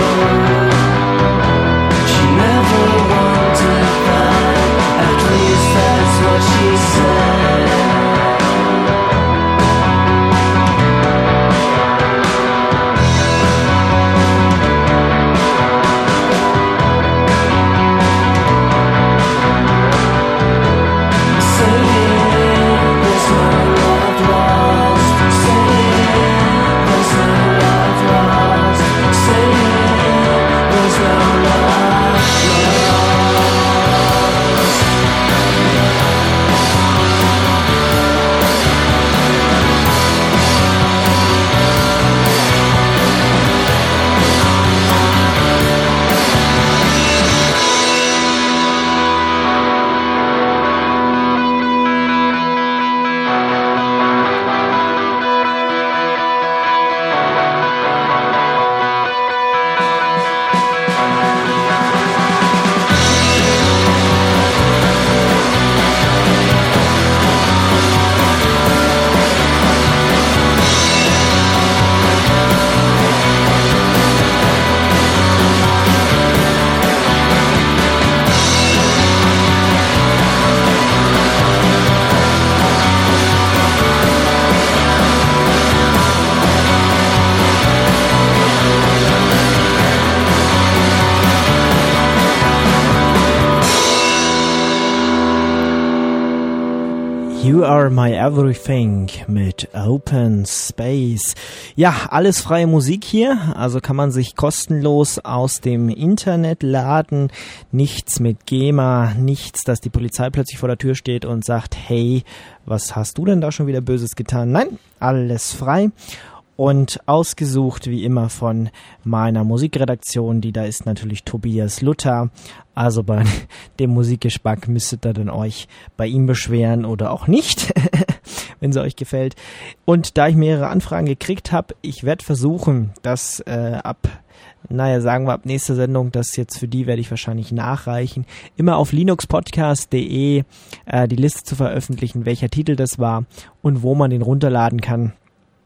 At least You Are My Everything mit Open Space. Ja, alles freie Musik hier, also kann man sich kostenlos aus dem Internet laden. Nichts mit GEMA, nichts, dass die Polizei plötzlich vor der Tür steht und sagt, hey, was hast du denn da schon wieder Böses getan? Nein, alles frei. Und ausgesucht wie immer von meiner Musikredaktion, die da ist natürlich Tobias Luther. Also bei dem Musikgeschmack müsstet ihr dann euch bei ihm beschweren oder auch nicht, wenn sie euch gefällt. Und da ich mehrere Anfragen gekriegt habe, ich werde versuchen, dass ab nächster Sendung, das jetzt für die werde ich wahrscheinlich nachreichen, immer auf linuxpodcast.de die Liste zu veröffentlichen, welcher Titel das war und wo man den runterladen kann.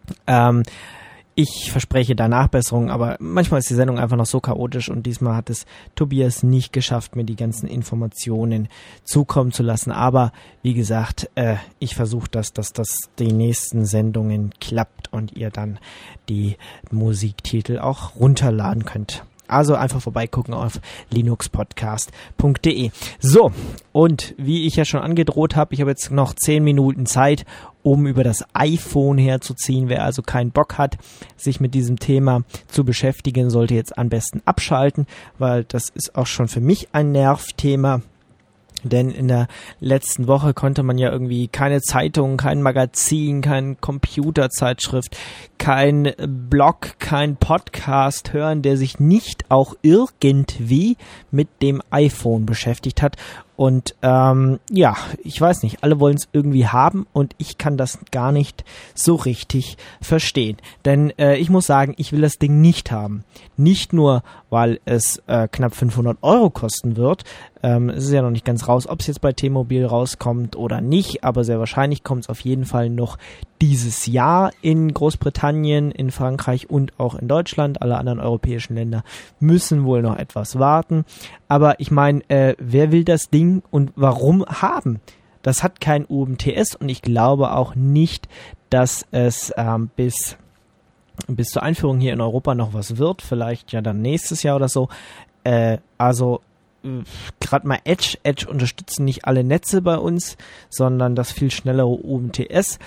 Ich verspreche da Nachbesserungen, aber manchmal ist die Sendung einfach noch so chaotisch und diesmal hat es Tobias nicht geschafft, mir die ganzen Informationen zukommen zu lassen. Aber wie gesagt, ich versuche dass das die nächsten Sendungen klappt und ihr dann die Musiktitel auch runterladen könnt. Also einfach vorbeigucken auf linuxpodcast.de. So, und wie ich ja schon angedroht habe, ich habe jetzt noch 10 Minuten Zeit, um über das iPhone herzuziehen. Wer also keinen Bock hat, sich mit diesem Thema zu beschäftigen, sollte jetzt am besten abschalten, weil das ist auch schon für mich ein Nervthema. Denn in der letzten Woche konnte man ja irgendwie keine Zeitung, kein Magazin, keine Computerzeitschrift, kein Blog, kein Podcast hören, der sich nicht auch irgendwie mit dem iPhone beschäftigt hat. Und ja, ich weiß nicht, alle wollen es irgendwie haben und ich kann das gar nicht so richtig verstehen. Denn ich muss sagen, ich will das Ding nicht haben. Nicht nur, weil es knapp 500 € kosten wird. Es ist ja noch nicht ganz raus, ob es jetzt bei T-Mobile rauskommt oder nicht, aber sehr wahrscheinlich kommt es auf jeden Fall noch dieses Jahr in Großbritannien, in Frankreich und auch in Deutschland. Alle anderen europäischen Länder müssen wohl noch etwas warten. Aber ich meine, wer will das Ding und warum haben? Das hat kein UMTS und ich glaube auch nicht, dass es bis zur Einführung hier in Europa noch was wird. Vielleicht ja dann nächstes Jahr oder so. Also gerade mal Edge unterstützen nicht alle Netze bei uns, sondern das viel schnellere UMTS.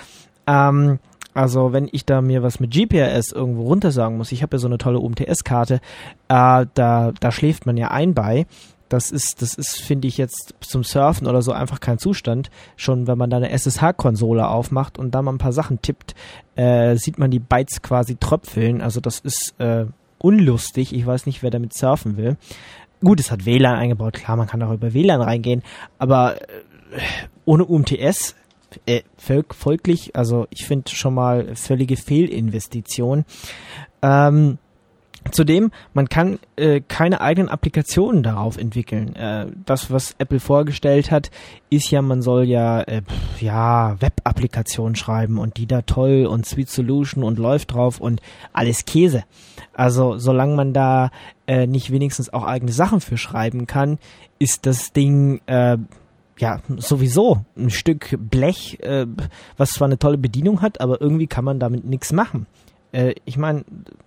Also wenn ich da mir was mit GPRS irgendwo runtersagen muss, ich habe ja so eine tolle UMTS-Karte, da schläft man ja ein bei. Das ist, finde ich, jetzt zum Surfen oder so einfach kein Zustand. Schon wenn man da eine SSH-Konsole aufmacht und da mal ein paar Sachen tippt, sieht man die Bytes quasi tröpfeln. Also das ist unlustig. Ich weiß nicht, wer damit surfen will. Gut, es hat WLAN eingebaut. Klar, man kann auch über WLAN reingehen. Aber ohne UMTS folglich, also ich finde schon mal völlige Fehlinvestition. Zudem, man kann keine eigenen Applikationen darauf entwickeln. Das, was Apple vorgestellt hat, ist ja, man soll ja Web-Applikationen schreiben und die da toll und Sweet Solution und läuft drauf und alles Käse. Also solange man da nicht wenigstens auch eigene Sachen für schreiben kann, ist das Ding sowieso ein Stück Blech, was zwar eine tolle Bedienung hat, aber irgendwie kann man damit nichts machen. Ich meine,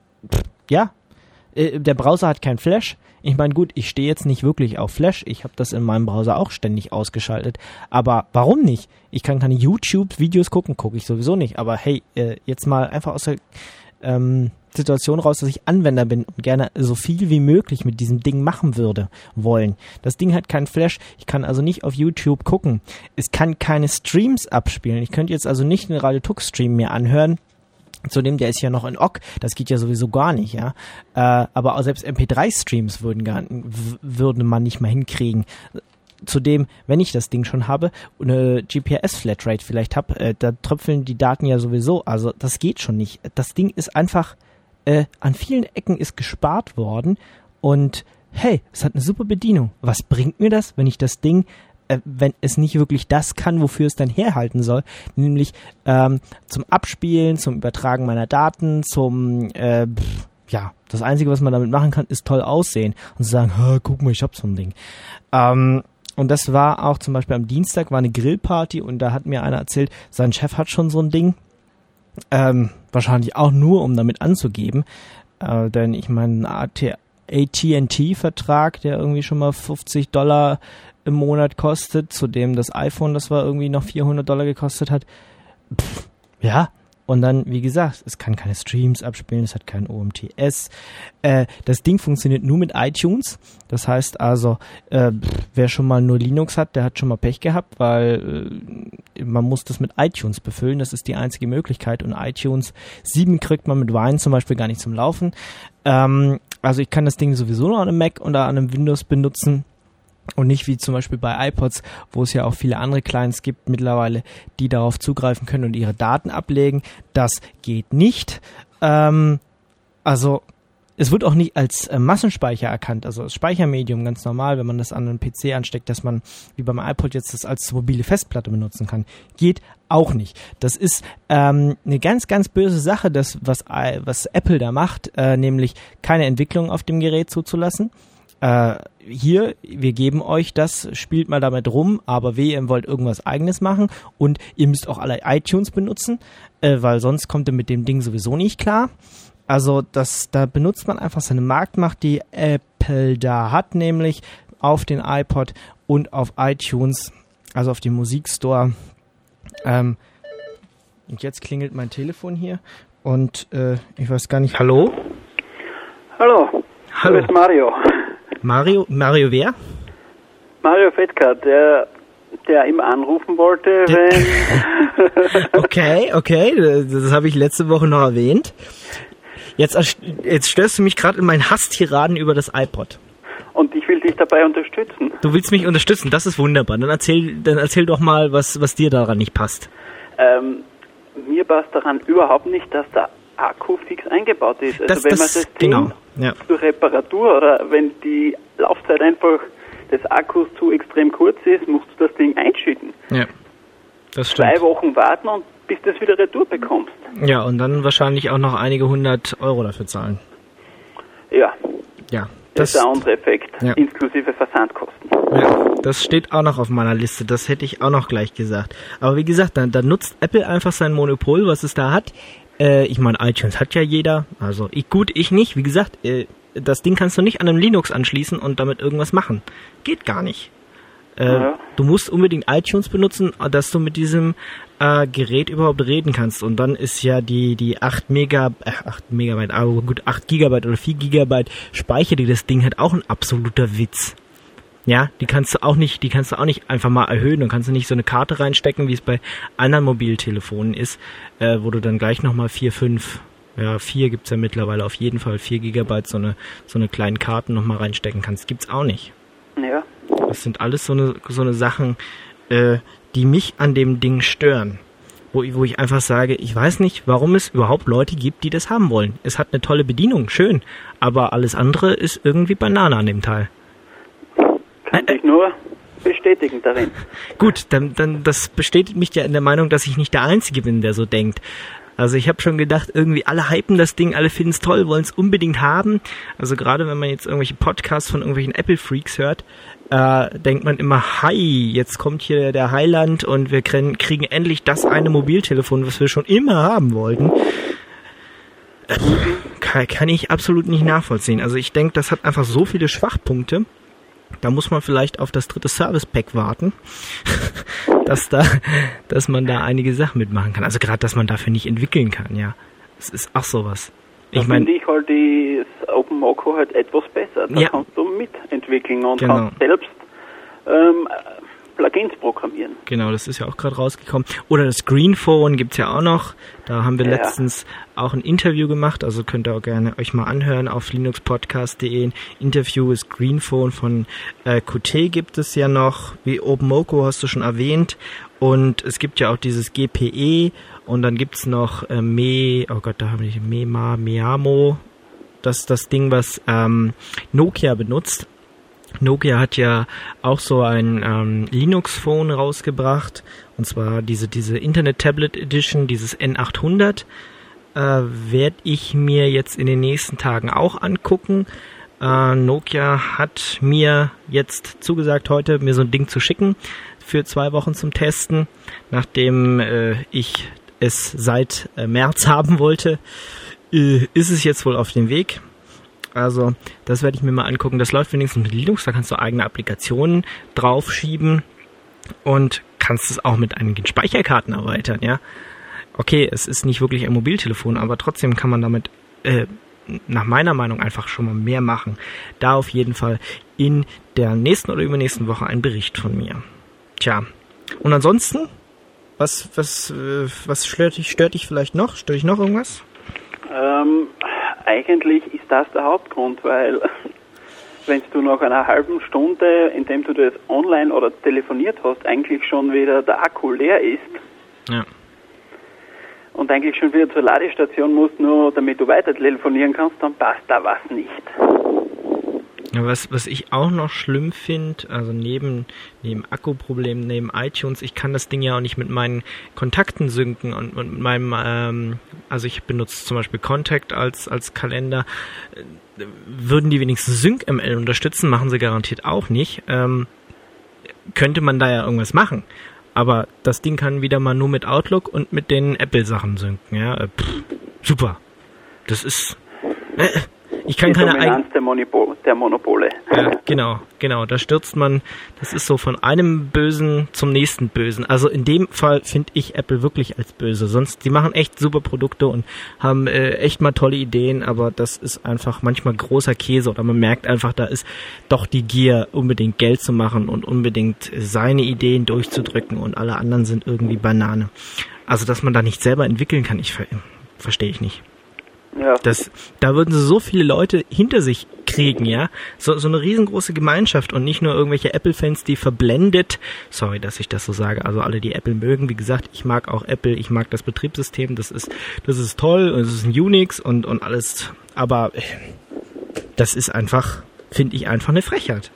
der Browser hat kein Flash. Ich meine, gut, ich stehe jetzt nicht wirklich auf Flash. Ich habe das in meinem Browser auch ständig ausgeschaltet. Aber warum nicht? Ich kann keine YouTube-Videos gucken, gucke ich sowieso nicht. Aber hey, jetzt mal einfach aus der Situation raus, dass ich Anwender bin und gerne so viel wie möglich mit diesem Ding machen wollen. Das Ding hat kein Flash. Ich kann also nicht auf YouTube gucken. Es kann keine Streams abspielen. Ich könnte jetzt also nicht den Radio Tux Stream mir anhören. Zudem, der ist ja noch in OGG, das geht ja sowieso gar nicht, ja. Aber auch selbst MP3-Streams würde man nicht mal hinkriegen. Zudem, wenn ich das Ding schon habe, eine GPS-Flatrate vielleicht habe, da tröpfeln die Daten ja sowieso. Also das geht schon nicht. Das Ding ist einfach, an vielen Ecken ist gespart worden und hey, es hat eine super Bedienung. Was bringt mir das, wenn ich das Ding wenn es nicht wirklich das kann, wofür es dann herhalten soll, nämlich zum Abspielen, zum Übertragen meiner Daten, das Einzige, was man damit machen kann, ist toll aussehen und zu sagen, guck mal, ich hab so ein Ding. Und das war auch zum Beispiel am Dienstag, war eine Grillparty und da hat mir einer erzählt, sein Chef hat schon so ein Ding, wahrscheinlich auch nur, um damit anzugeben, denn ich meine, AT&T-Vertrag, der irgendwie schon mal $50 im Monat kostet, zudem das iPhone, das war irgendwie noch $400 gekostet hat. Ja, und dann, wie gesagt, es kann keine Streams abspielen, es hat kein OMTS. Das Ding funktioniert nur mit iTunes. Das heißt also, wer schon mal nur Linux hat, der hat schon mal Pech gehabt, weil man muss das mit iTunes befüllen. Das ist die einzige Möglichkeit. Und iTunes 7 kriegt man mit Wine zum Beispiel gar nicht zum Laufen. Also ich kann das Ding sowieso nur an einem Mac oder an einem Windows benutzen. Und nicht wie zum Beispiel bei iPods, wo es ja auch viele andere Clients gibt mittlerweile, die darauf zugreifen können und ihre Daten ablegen. Das geht nicht. Also es wird auch nicht als Massenspeicher erkannt, also als Speichermedium ganz normal, wenn man das an einen PC ansteckt, dass man wie beim iPod jetzt das als mobile Festplatte benutzen kann. Geht auch nicht. Das ist eine ganz, ganz böse Sache, das was Apple da macht, nämlich keine Entwicklung auf dem Gerät zuzulassen. Hier, wir geben euch das, spielt mal damit rum, aber ihr wollt irgendwas Eigenes machen und ihr müsst auch alle iTunes benutzen, weil sonst kommt ihr mit dem Ding sowieso nicht klar. Also da benutzt man einfach seine Marktmacht, die Apple da hat, nämlich auf den iPod und auf iTunes, also auf dem Musikstore. Und jetzt klingelt mein Telefon hier und ich weiß gar nicht, hallo? Hallo. Hallo. Du bist Mario. Mario wer? Mario Fettkart, der immer anrufen wollte, wenn... Okay, das habe ich letzte Woche noch erwähnt. Jetzt störst du mich gerade in meinen Hasstiraden über das iPod. Und ich will dich dabei unterstützen. Du willst mich unterstützen, das ist wunderbar. Dann erzähl doch mal, was dir daran nicht passt. Mir passt daran überhaupt nicht, dass der Akku fix eingebaut ist. Also wenn man das Ding durch Reparatur oder wenn die Laufzeit einfach des Akkus zu extrem kurz ist, musst du das Ding einschütten. Ja, das stimmt. 2 Wochen warten und bis du es wieder retour bekommst. Ja, und dann wahrscheinlich auch noch einige 100 € dafür zahlen. Ja. Das ist der andere Effekt, inklusive Versandkosten. Ja, das steht auch noch auf meiner Liste, das hätte ich auch noch gleich gesagt. Aber wie gesagt, dann nutzt Apple einfach sein Monopol, was es da hat. Ich meine, iTunes hat ja jeder, also ich nicht. Wie gesagt, das Ding kannst du nicht an einem Linux anschließen und damit irgendwas machen. Geht gar nicht. Du musst unbedingt iTunes benutzen, dass du mit diesem Gerät überhaupt reden kannst. Und dann ist ja die 8 Megabyte, aber gut, 8 Gigabyte oder 4 Gigabyte Speicher, die das Ding hat, auch ein absoluter Witz. Ja, die kannst du auch nicht einfach mal erhöhen und kannst du nicht so eine Karte reinstecken, wie es bei anderen Mobiltelefonen ist, wo du dann gleich nochmal 4 gibt's ja mittlerweile auf jeden Fall, 4 Gigabyte so eine kleinen Karten nochmal reinstecken kannst. Gibt's auch nicht. Ja. Das sind alles so eine Sachen, die mich an dem Ding stören. Wo ich einfach sage, ich weiß nicht, warum es überhaupt Leute gibt, die das haben wollen. Es hat eine tolle Bedienung, schön, aber alles andere ist irgendwie Banane an dem Teil. Kann ich nur bestätigen darin. Gut, dann das bestätigt mich ja in der Meinung, dass ich nicht der Einzige bin, der so denkt. Also ich habe schon gedacht, irgendwie alle hypen das Ding, alle finden es toll, wollen es unbedingt haben. Also gerade wenn man jetzt irgendwelche Podcasts von irgendwelchen Apple-Freaks hört, denkt man immer, hi, jetzt kommt hier der Heiland und wir kriegen endlich das eine Mobiltelefon, was wir schon immer haben wollten. Kann ich absolut nicht nachvollziehen. Also ich denke, das hat einfach so viele Schwachpunkte. Da muss man vielleicht auf das 3. Service Pack warten, dass man da einige Sachen mitmachen kann. Also gerade, dass man dafür nicht entwickeln kann, ja. Das ist auch sowas. Ich meine, finde ich halt das OpenMoko halt etwas besser. Da kannst du mitentwickeln und kannst selbst Plugins programmieren. Genau, das ist ja auch gerade rausgekommen. Oder das Greenphone gibt's ja auch noch. Da haben wir letztens auch ein Interview gemacht, also könnt ihr auch gerne euch mal anhören auf linuxpodcast.de. Ein Interview ist Greenphone von Qt gibt es ja noch, wie OpenMoko hast du schon erwähnt. Und es gibt ja auch dieses GPE und dann gibt's noch Meamo, das Ding, was Nokia benutzt. Nokia hat ja auch so ein Linux-Phone rausgebracht, und zwar diese Internet Tablet Edition, dieses N800, werde ich mir jetzt in den nächsten Tagen auch angucken. Nokia hat mir jetzt zugesagt, heute mir so ein Ding zu schicken für 2 Wochen zum Testen, nachdem ich es seit März haben wollte, ist es jetzt wohl auf dem Weg. Also das werde ich mir mal angucken. Das läuft wenigstens mit Linux, da kannst du eigene Applikationen draufschieben und kannst es auch mit einigen Speicherkarten erweitern, ja. Okay, es ist nicht wirklich ein Mobiltelefon, aber trotzdem kann man damit nach meiner Meinung einfach schon mal mehr machen. Da auf jeden Fall in der nächsten oder übernächsten Woche ein Bericht von mir. Tja, und ansonsten, was stört dich vielleicht noch? Stört dich noch irgendwas? Eigentlich ist das der Hauptgrund, weil wenn du nach einer halben Stunde, indem du das online oder telefoniert hast, eigentlich schon wieder der Akku leer ist. Ja. Und eigentlich schon wieder zur Ladestation musst, nur damit du weiter telefonieren kannst, dann passt da was nicht. Ja, was ich auch noch schlimm finde, also neben Akkuproblemen, neben iTunes, ich kann das Ding ja auch nicht mit meinen Kontakten synken und mit meinem, also ich benutze zum Beispiel Contact als Kalender. Würden die wenigstens SyncML unterstützen, machen sie garantiert auch nicht. Könnte man da ja irgendwas machen. Aber das Ding kann wieder mal nur mit Outlook und mit den Apple-Sachen synken. Ja, super. Das ist... ich kann keine Dominanz der Monopole. Ja, genau. Da stürzt man, das ist so von einem Bösen zum nächsten Bösen. Also in dem Fall finde ich Apple wirklich als böse. Sonst, die machen echt super Produkte und haben echt mal tolle Ideen, aber das ist einfach manchmal großer Käse oder man merkt einfach, da ist doch die Gier, unbedingt Geld zu machen und unbedingt seine Ideen durchzudrücken und alle anderen sind irgendwie Banane. Also, dass man da nicht selber entwickeln kann, verstehe ich nicht. Ja. Da würden sie so viele Leute hinter sich kriegen, ja. So eine riesengroße Gemeinschaft und nicht nur irgendwelche Apple-Fans, die verblendet, sorry, dass ich das so sage, also alle, die Apple mögen, wie gesagt, ich mag auch Apple, ich mag das Betriebssystem, das ist toll und es ist ein Unix und alles, aber das ist einfach, finde ich einfach eine Frechheit.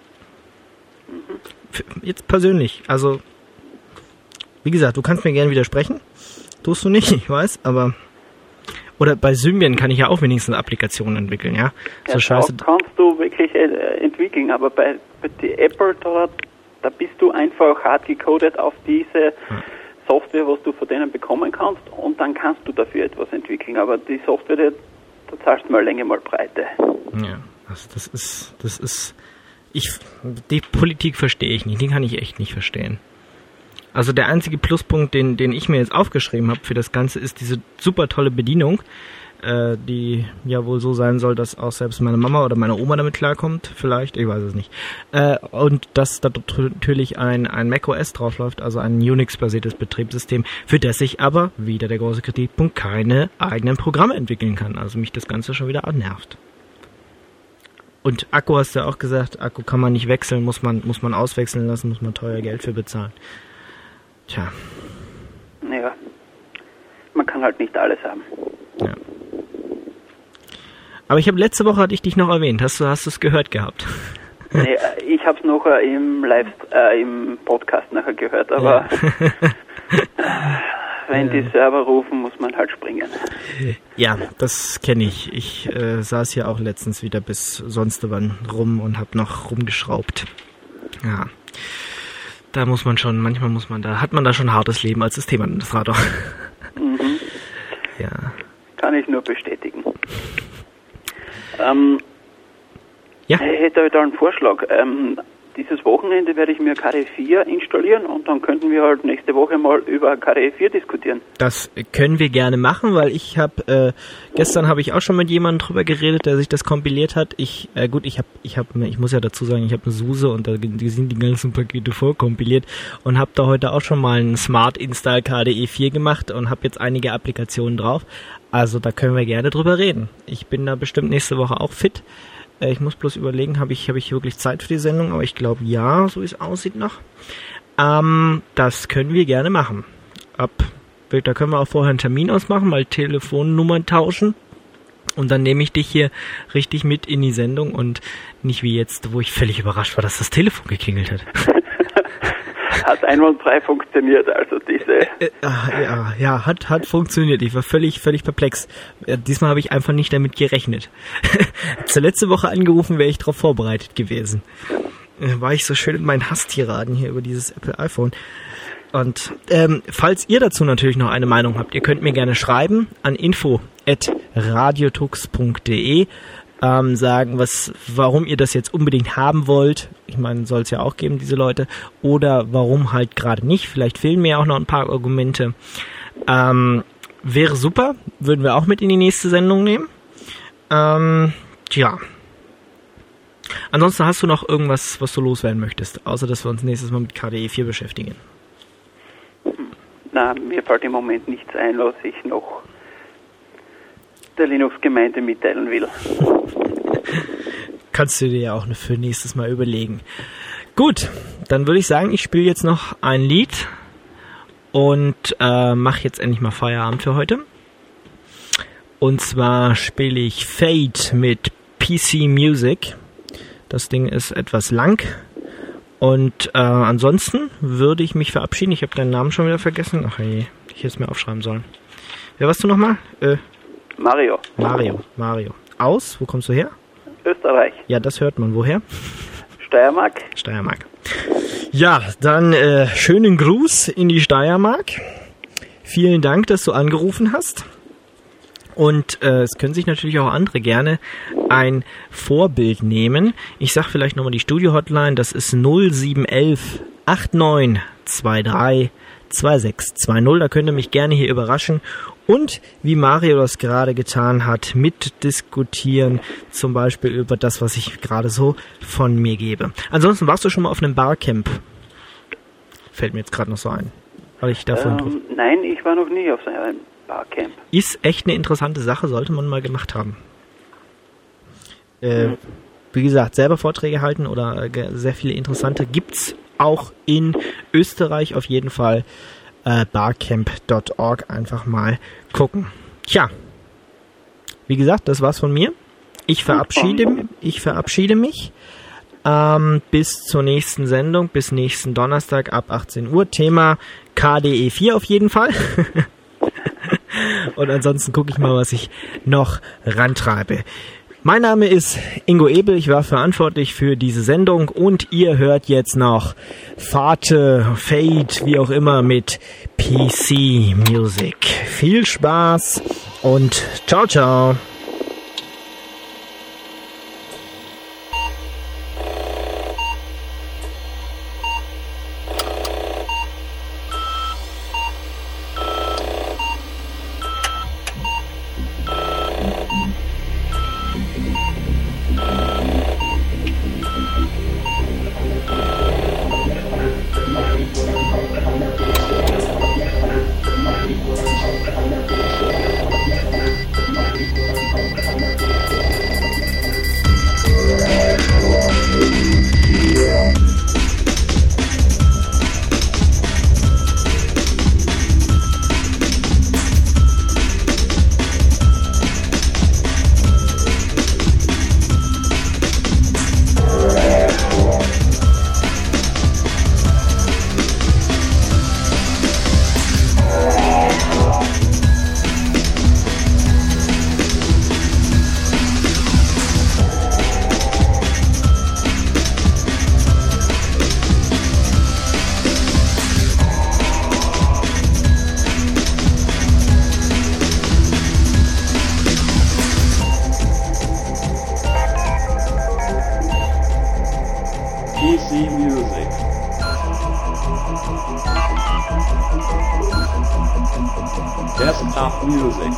Jetzt persönlich, also, wie gesagt, du kannst mir gerne widersprechen, tust du nicht, ich weiß, aber... Oder bei Symbian kann ich ja auch wenigstens Applikationen entwickeln, ja? So ja, scheiße. Kannst du wirklich entwickeln, aber bei die Apple, da bist du einfach hart gecodet auf diese Software, was du von denen bekommen kannst und dann kannst du dafür etwas entwickeln. Aber die Software, da zahlst du mal Länge, mal Breite. Ja, also die Politik verstehe ich nicht, die kann ich echt nicht verstehen. Also der einzige Pluspunkt, den ich mir jetzt aufgeschrieben habe für das Ganze, ist diese super tolle Bedienung, die ja wohl so sein soll, dass auch selbst meine Mama oder meine Oma damit klarkommt, vielleicht, ich weiß es nicht. Und dass da natürlich ein macOS draufläuft, also ein Unix-basiertes Betriebssystem, für das ich aber, wieder der große Kritikpunkt, keine eigenen Programme entwickeln kann. Also mich das Ganze schon wieder nervt. Und Akku hast du ja auch gesagt, Akku kann man nicht wechseln, muss man auswechseln lassen, muss man teuer Geld für bezahlen. Tja. Ja, man kann halt nicht alles haben. Ja. Aber letzte Woche hatte ich dich noch erwähnt. Hast du es gehört gehabt? Nee, ich habe es noch im Podcast nachher gehört, aber wenn die Server rufen, muss man halt springen. Ja, das kenne ich. Ich saß ja auch letztens wieder bis sonst wann rum und habe noch rumgeschraubt. Ja. Da hat man da schon ein hartes Leben als Systemadministrator. Mhm. Ja. Kann ich nur bestätigen. Ja. Ich hätte da einen Vorschlag. Dieses Wochenende werde ich mir KDE4 installieren und dann könnten wir halt nächste Woche mal über KDE4 diskutieren. Das können wir gerne machen, weil gestern habe ich auch schon mit jemandem drüber geredet, der sich das kompiliert hat. Ich muss ja dazu sagen, ich habe eine SUSE und da sind die ganzen Pakete vorkompiliert und habe da heute auch schon mal einen Smart Install KDE4 gemacht und habe jetzt einige Applikationen drauf. Also da können wir gerne drüber reden. Ich bin da bestimmt nächste Woche auch fit. Ich muss bloß überlegen, habe ich wirklich Zeit für die Sendung, aber ich glaube ja, so wie es aussieht noch. Das können wir gerne machen. Da können wir auch vorher einen Termin ausmachen, mal Telefonnummern tauschen und dann nehme ich dich hier richtig mit in die Sendung und nicht wie jetzt, wo ich völlig überrascht war, dass das Telefon geklingelt hat. Hat einwandfrei funktioniert, also diese... Ja, hat funktioniert. Ich war völlig perplex. Diesmal habe ich einfach nicht damit gerechnet. Zur letzte Woche angerufen, wäre ich darauf vorbereitet gewesen. War ich so schön in meinen Hasstiraden hier über dieses Apple iPhone. Und falls ihr dazu natürlich noch eine Meinung habt, ihr könnt mir gerne schreiben an info@radiotux.de. sagen, warum ihr das jetzt unbedingt haben wollt. Ich meine, soll es ja auch geben, diese Leute. Oder warum halt gerade nicht. Vielleicht fehlen mir auch noch ein paar Argumente. Wäre super. Würden wir auch mit in die nächste Sendung nehmen. Tja. Ansonsten hast du noch irgendwas, was du loswerden möchtest, außer dass wir uns nächstes Mal mit KDE 4 beschäftigen? Na, mir fällt im Moment nichts ein, was ich noch der Linux-Gemeinde mitteilen will. Kannst du dir ja auch für nächstes Mal überlegen. Gut, dann würde ich sagen, ich spiele jetzt noch ein Lied und mache jetzt endlich mal Feierabend für heute. Und zwar spiele ich Fade mit PC Music. Das Ding ist etwas lang. Und ansonsten würde ich mich verabschieden. Ich habe deinen Namen schon wieder vergessen. Ach je, ich hätte es mir aufschreiben sollen. Wer warst du nochmal? Mario. Mario. Aus? Wo kommst du her? Österreich. Ja, das hört man. Woher? Steiermark. Ja, dann schönen Gruß in die Steiermark. Vielen Dank, dass du angerufen hast. Und es können sich natürlich auch andere gerne ein Vorbild nehmen. Ich sage vielleicht nochmal die Studio-Hotline. Das ist 0711 8923 2620. Da könnt ihr mich gerne hier überraschen. Und wie Mario das gerade getan hat, mitdiskutieren, zum Beispiel über das, was ich gerade so von mir gebe. Ansonsten warst du schon mal auf einem Barcamp? Fällt mir jetzt gerade noch so ein. Weil ich davon nein, ich war noch nie auf so einem Barcamp. Ist echt eine interessante Sache, sollte man mal gemacht haben. Wie gesagt, selber Vorträge halten oder sehr viele interessante gibt's auch in Österreich auf jeden Fall. Barcamp.org einfach mal gucken. Tja, wie gesagt, das war's von mir. Ich verabschiede mich. Bis zur nächsten Sendung, bis nächsten Donnerstag ab 18 Uhr. Thema KDE 4 auf jeden Fall. Und ansonsten gucke ich mal, was ich noch rantreibe. Mein Name ist Ingo Ebel, ich war verantwortlich für diese Sendung und ihr hört jetzt noch Fade, wie auch immer mit PC Music. Viel Spaß und ciao, ciao. Desktop music.